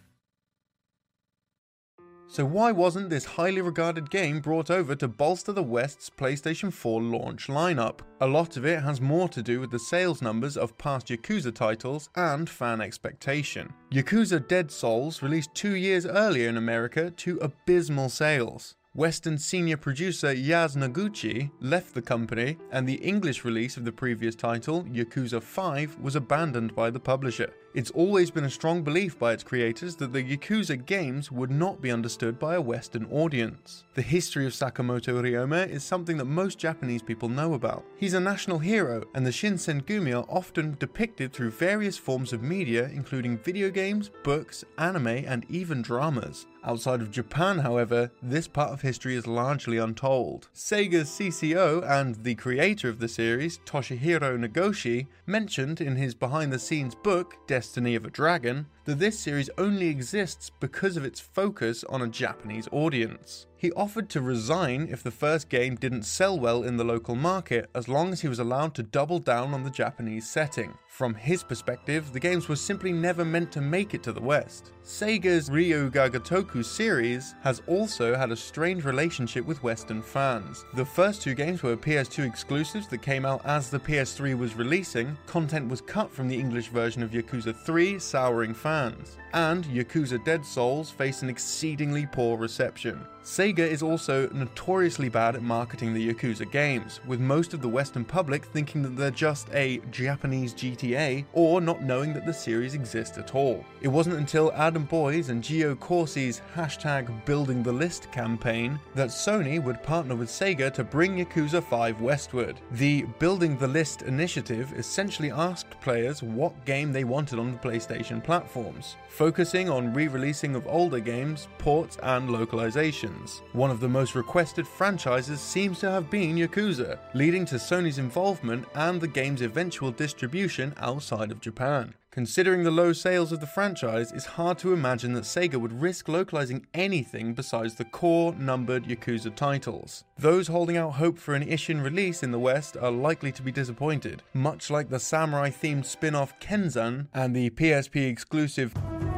So why wasn't this highly regarded game brought over to bolster the West's PlayStation 4 launch lineup? A lot of it has more to do with the sales numbers of past Yakuza titles and fan expectation. Yakuza Dead Souls released 2 years earlier in America to abysmal sales. Western senior producer Yaz Noguchi left the company, and the English release of the previous title, Yakuza 5, was abandoned by the publisher. It's always been a strong belief by its creators that the Yakuza games would not be understood by a Western audience. The history of Sakamoto Ryoma is something that most Japanese people know about. He's a national hero, and the Shinsengumi are often depicted through various forms of media, including video games, books, anime, and even dramas. Outside of Japan, however, this part of history is largely untold. Sega's CCO and the creator of the series, Toshihiro Nagoshi, mentioned in his behind-the-scenes book, Destiny of a Dragon, that this series only exists because of its focus on a Japanese audience. He offered to resign if the first game didn't sell well in the local market, as long as he was allowed to double down on the Japanese setting. From his perspective, the games were simply never meant to make it to the West. Sega's Ryu ga Gotoku series has also had a strained relationship with Western fans. The first two games were PS2 exclusives that came out as the PS3 was releasing. Content was cut from the English version of Yakuza 3, souring fans. And Yakuza Dead Souls faced an exceedingly poor reception. Sega is also notoriously bad at marketing the Yakuza games, with most of the Western public thinking that they're just a Japanese GTA, or not knowing that the series exists at all. It wasn't until Adam Boyes and Gio Corsi's #BuildingTheList campaign that Sony would partner with Sega to bring Yakuza 5 westward. The Building the List initiative essentially asked players what game they wanted on the PlayStation platforms, focusing on re-releasing of older games, ports, and localizations. One of the most requested franchises seems to have been Yakuza, leading to Sony's involvement and the game's eventual distribution outside of Japan. Considering the low sales of the franchise, it's hard to imagine that Sega would risk localizing anything besides the core, numbered Yakuza titles. Those holding out hope for an Ishin release in the West are likely to be disappointed, much like the samurai-themed spin-off Kenzan and the PSP exclusive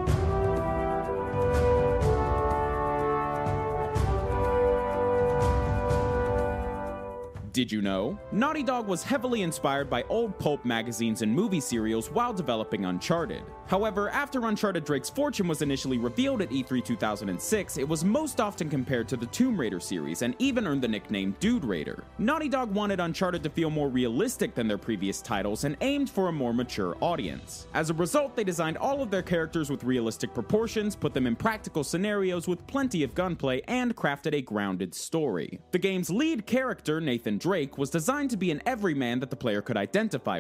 Did you know? Naughty Dog was heavily inspired by old pulp magazines and movie serials while developing Uncharted. However, after Uncharted Drake's Fortune was initially revealed at E3 2006, it was most often compared to the Tomb Raider series and even earned the nickname Dude Raider. Naughty Dog wanted Uncharted to feel more realistic than their previous titles and aimed for a more mature audience. As a result, they designed all of their characters with realistic proportions, put them in practical scenarios with plenty of gunplay, and crafted a grounded story. The game's lead character, Nathan Drake, was designed to be an everyman that the player could identify with.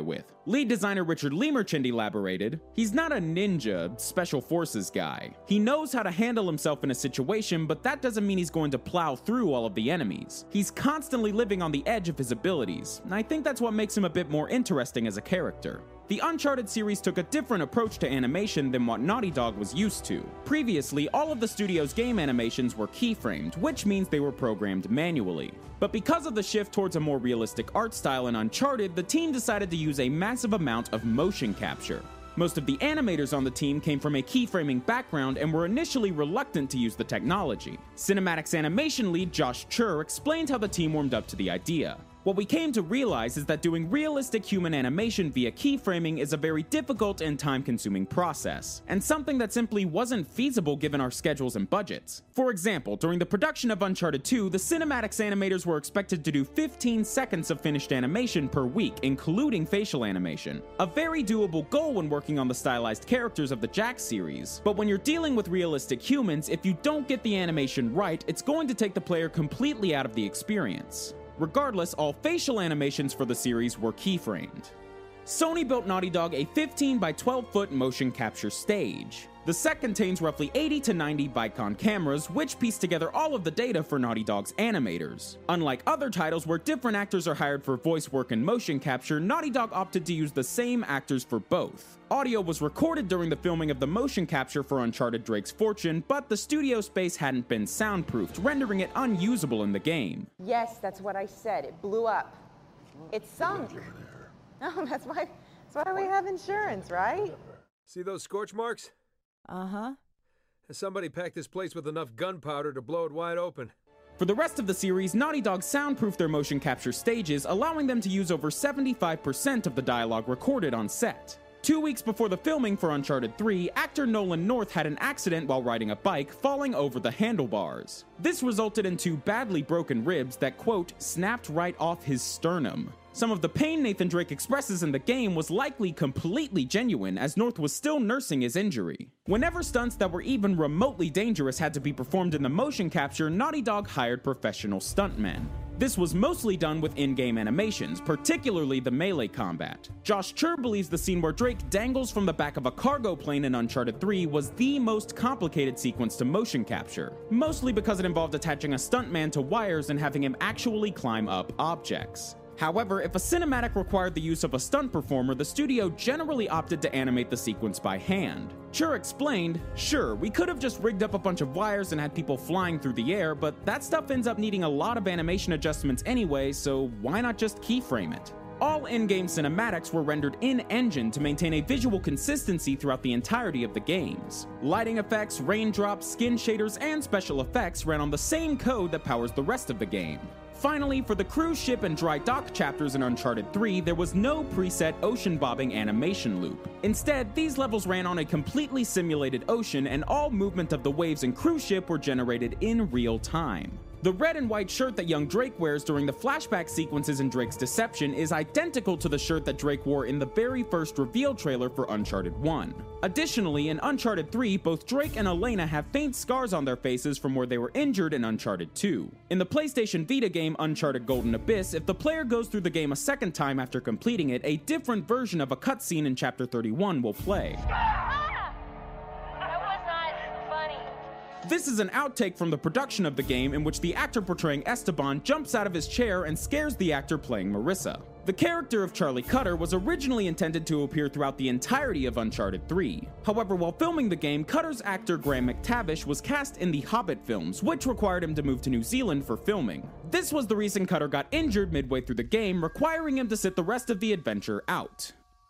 Lead designer Richard Lemerchand elaborated, "He's not a ninja, special forces guy. He knows how to handle himself in a situation, but that doesn't mean he's going to plow through all of the enemies. He's constantly living on the edge of his abilities, and I think that's what makes him a bit more interesting as a character." The Uncharted series took a different approach to animation than what Naughty Dog was used to. Previously, all of the studio's game animations were keyframed, which means they were programmed manually. But because of the shift towards a more realistic art style in Uncharted, the team decided to use a massive amount of motion capture. Most of the animators on the team came from a keyframing background and were initially reluctant to use the technology. Cinematics animation lead Josh Chur explained how the team warmed up to the idea. "What we came to realize is that doing realistic human animation via keyframing is a very difficult and time-consuming process, and something that simply wasn't feasible given our schedules and budgets. For example, during the production of Uncharted 2, the cinematics animators were expected to do 15 seconds of finished animation per week, including facial animation. A very doable goal when working on the stylized characters of the Jack series, but when you're dealing with realistic humans, if you don't get the animation right, it's going to take the player completely out of the experience." Regardless, all facial animations for the series were keyframed. Sony built Naughty Dog a 15 by 12 foot motion capture stage. The set contains roughly 80 to 90 Vicon cameras, which piece together all of the data for Naughty Dog's animators. Unlike other titles where different actors are hired for voice work and motion capture, Naughty Dog opted to use the same actors for both. Audio was recorded during the filming of the motion capture for Uncharted Drake's Fortune, but the studio space hadn't been soundproofed, rendering it unusable in the game. Yes, that's what I said. It blew up. It sunk. Oh, that's why we have insurance, right? See those scorch marks? Uh-huh. Has somebody packed this place with enough gunpowder to blow it wide open? For the rest of the series, Naughty Dog soundproofed their motion capture stages, allowing them to use over 75% of the dialogue recorded on set. 2 weeks before the filming for Uncharted 3, actor Nolan North had an accident while riding a bike, falling over the handlebars. This resulted in 2 badly broken ribs that, quote, snapped right off his sternum. Some of the pain Nathan Drake expresses in the game was likely completely genuine, as North was still nursing his injury. Whenever stunts that were even remotely dangerous had to be performed in the motion capture, Naughty Dog hired professional stuntmen. This was mostly done with in-game animations, particularly the melee combat. Josh Chur believes the scene where Drake dangles from the back of a cargo plane in Uncharted 3 was the most complicated sequence to motion capture, mostly because it involved attaching a stuntman to wires and having him actually climb up objects. However, if a cinematic required the use of a stunt performer, the studio generally opted to animate the sequence by hand. Chur explained, "Sure, we could have just rigged up a bunch of wires and had people flying through the air, but that stuff ends up needing a lot of animation adjustments anyway, so why not just keyframe it?" All in-game cinematics were rendered in-engine to maintain a visual consistency throughout the entirety of the games. Lighting effects, raindrops, skin shaders, and special effects ran on the same code that powers the rest of the game. Finally, for the cruise ship and dry dock chapters in Uncharted 3, there was no preset ocean bobbing animation loop. Instead, these levels ran on a completely simulated ocean, and all movement of the waves and cruise ship were generated in real time. The red and white shirt that young Drake wears during the flashback sequences in Drake's Deception is identical to the shirt that Drake wore in the very first reveal trailer for Uncharted 1. Additionally, in Uncharted 3, both Drake and Elena have faint scars on their faces from where they were injured in Uncharted 2. In the PlayStation Vita game Uncharted Golden Abyss, if the player goes through the game a second time after completing it, a different version of a cutscene in Chapter 31 will play. This is an outtake from the production of the game in which the actor portraying Esteban jumps out of his chair and scares the actor playing Marissa. The character of Charlie Cutter was originally intended to appear throughout the entirety of Uncharted 3. However, while filming the game, Cutter's actor Graham McTavish was cast in the Hobbit films, which required him to move to New Zealand for filming. This was the reason Cutter got injured midway through the game, requiring him to sit the rest of the adventure out.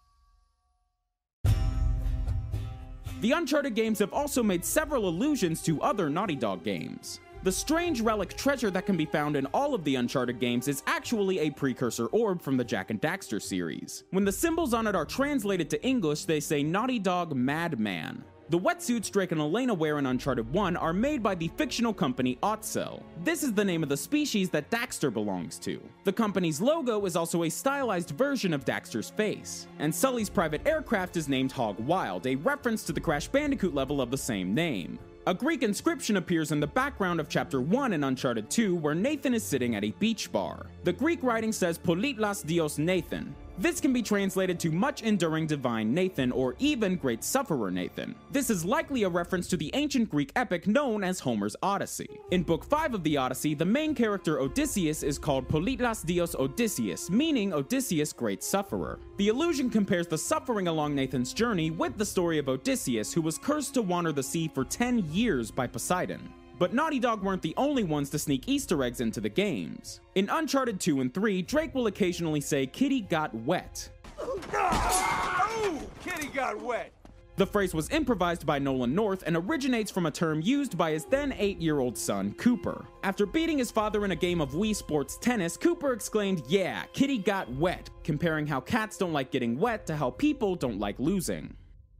The Uncharted games have also made several allusions to other Naughty Dog games. The strange relic treasure that can be found in all of the Uncharted games is actually a precursor orb from the Jak and Daxter series. When the symbols on it are translated to English, they say Naughty Dog Madman. The wetsuits Drake and Elena wear in Uncharted 1 are made by the fictional company Ottsel. This is the name of the species that Daxter belongs to. The company's logo is also a stylized version of Daxter's face. And Sully's private aircraft is named Hog Wild, a reference to the Crash Bandicoot level of the same name. A Greek inscription appears in the background of Chapter 1 in Uncharted 2, where Nathan is sitting at a beach bar. The Greek writing says Politlas Dios Nathan. This can be translated to much enduring divine Nathan or even great sufferer Nathan. This is likely a reference to the ancient Greek epic known as Homer's Odyssey. In Book 5 of the Odyssey, the main character Odysseus is called Politlas Dios Odysseus, meaning Odysseus great sufferer. The allusion compares the suffering along Nathan's journey with the story of Odysseus, who was cursed to wander the sea for 10 years by Poseidon. But Naughty Dog weren't the only ones to sneak Easter eggs into the games. In Uncharted 2 and 3, Drake will occasionally say, "Kitty got wet." Oh, kitty got wet. The phrase was improvised by Nolan North and originates from a term used by his then 8-year-old son, Cooper. After beating his father in a game of Wii Sports Tennis, Cooper exclaimed, "Yeah, kitty got wet," comparing how cats don't like getting wet to how people don't like losing.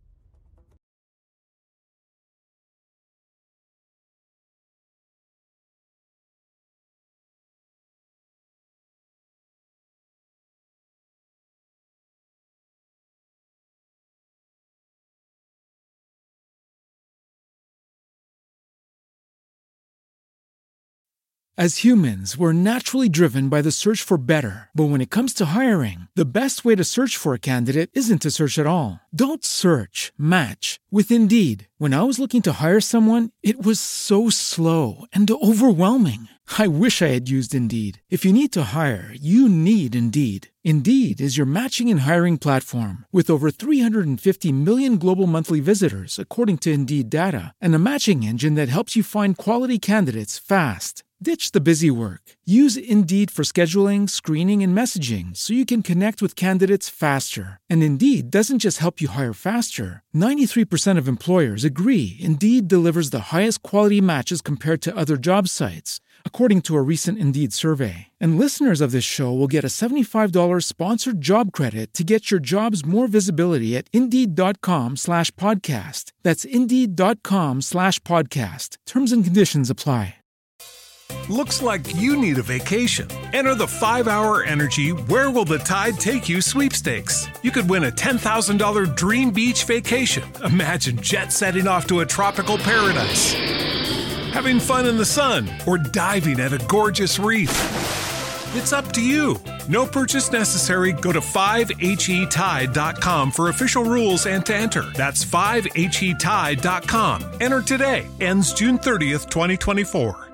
As humans, we're naturally driven by the search for better. But when it comes to hiring, the best way to search for a candidate isn't to search at all. Don't search, match with Indeed. When I was looking to hire someone, it was so slow and overwhelming. I wish I had used Indeed. If you need to hire, you need Indeed. Indeed is your matching and hiring platform with over 350 million global monthly visitors, according to Indeed data, and a matching engine that helps you find quality candidates fast. Ditch the busy work. Use Indeed for scheduling, screening, and messaging so you can connect with candidates faster. And Indeed doesn't just help you hire faster. 93% of employers agree Indeed delivers the highest quality matches compared to other job sites, according to a recent Indeed survey. And listeners of this show will get a $75 sponsored job credit to get your jobs more visibility at Indeed.com/podcast. That's Indeed.com/podcast. Terms and conditions apply. Looks like you need a vacation. Enter the 5-Hour Energy Where Will the Tide Take You sweepstakes. You could win a $10,000 dream beach vacation. Imagine jet setting off to a tropical paradise, having fun in the sun, or diving at a gorgeous reef. It's up to you. No purchase necessary. Go to 5HETide.com for official rules and to enter. That's 5HETide.com. Enter today. Ends June 30th, 2024.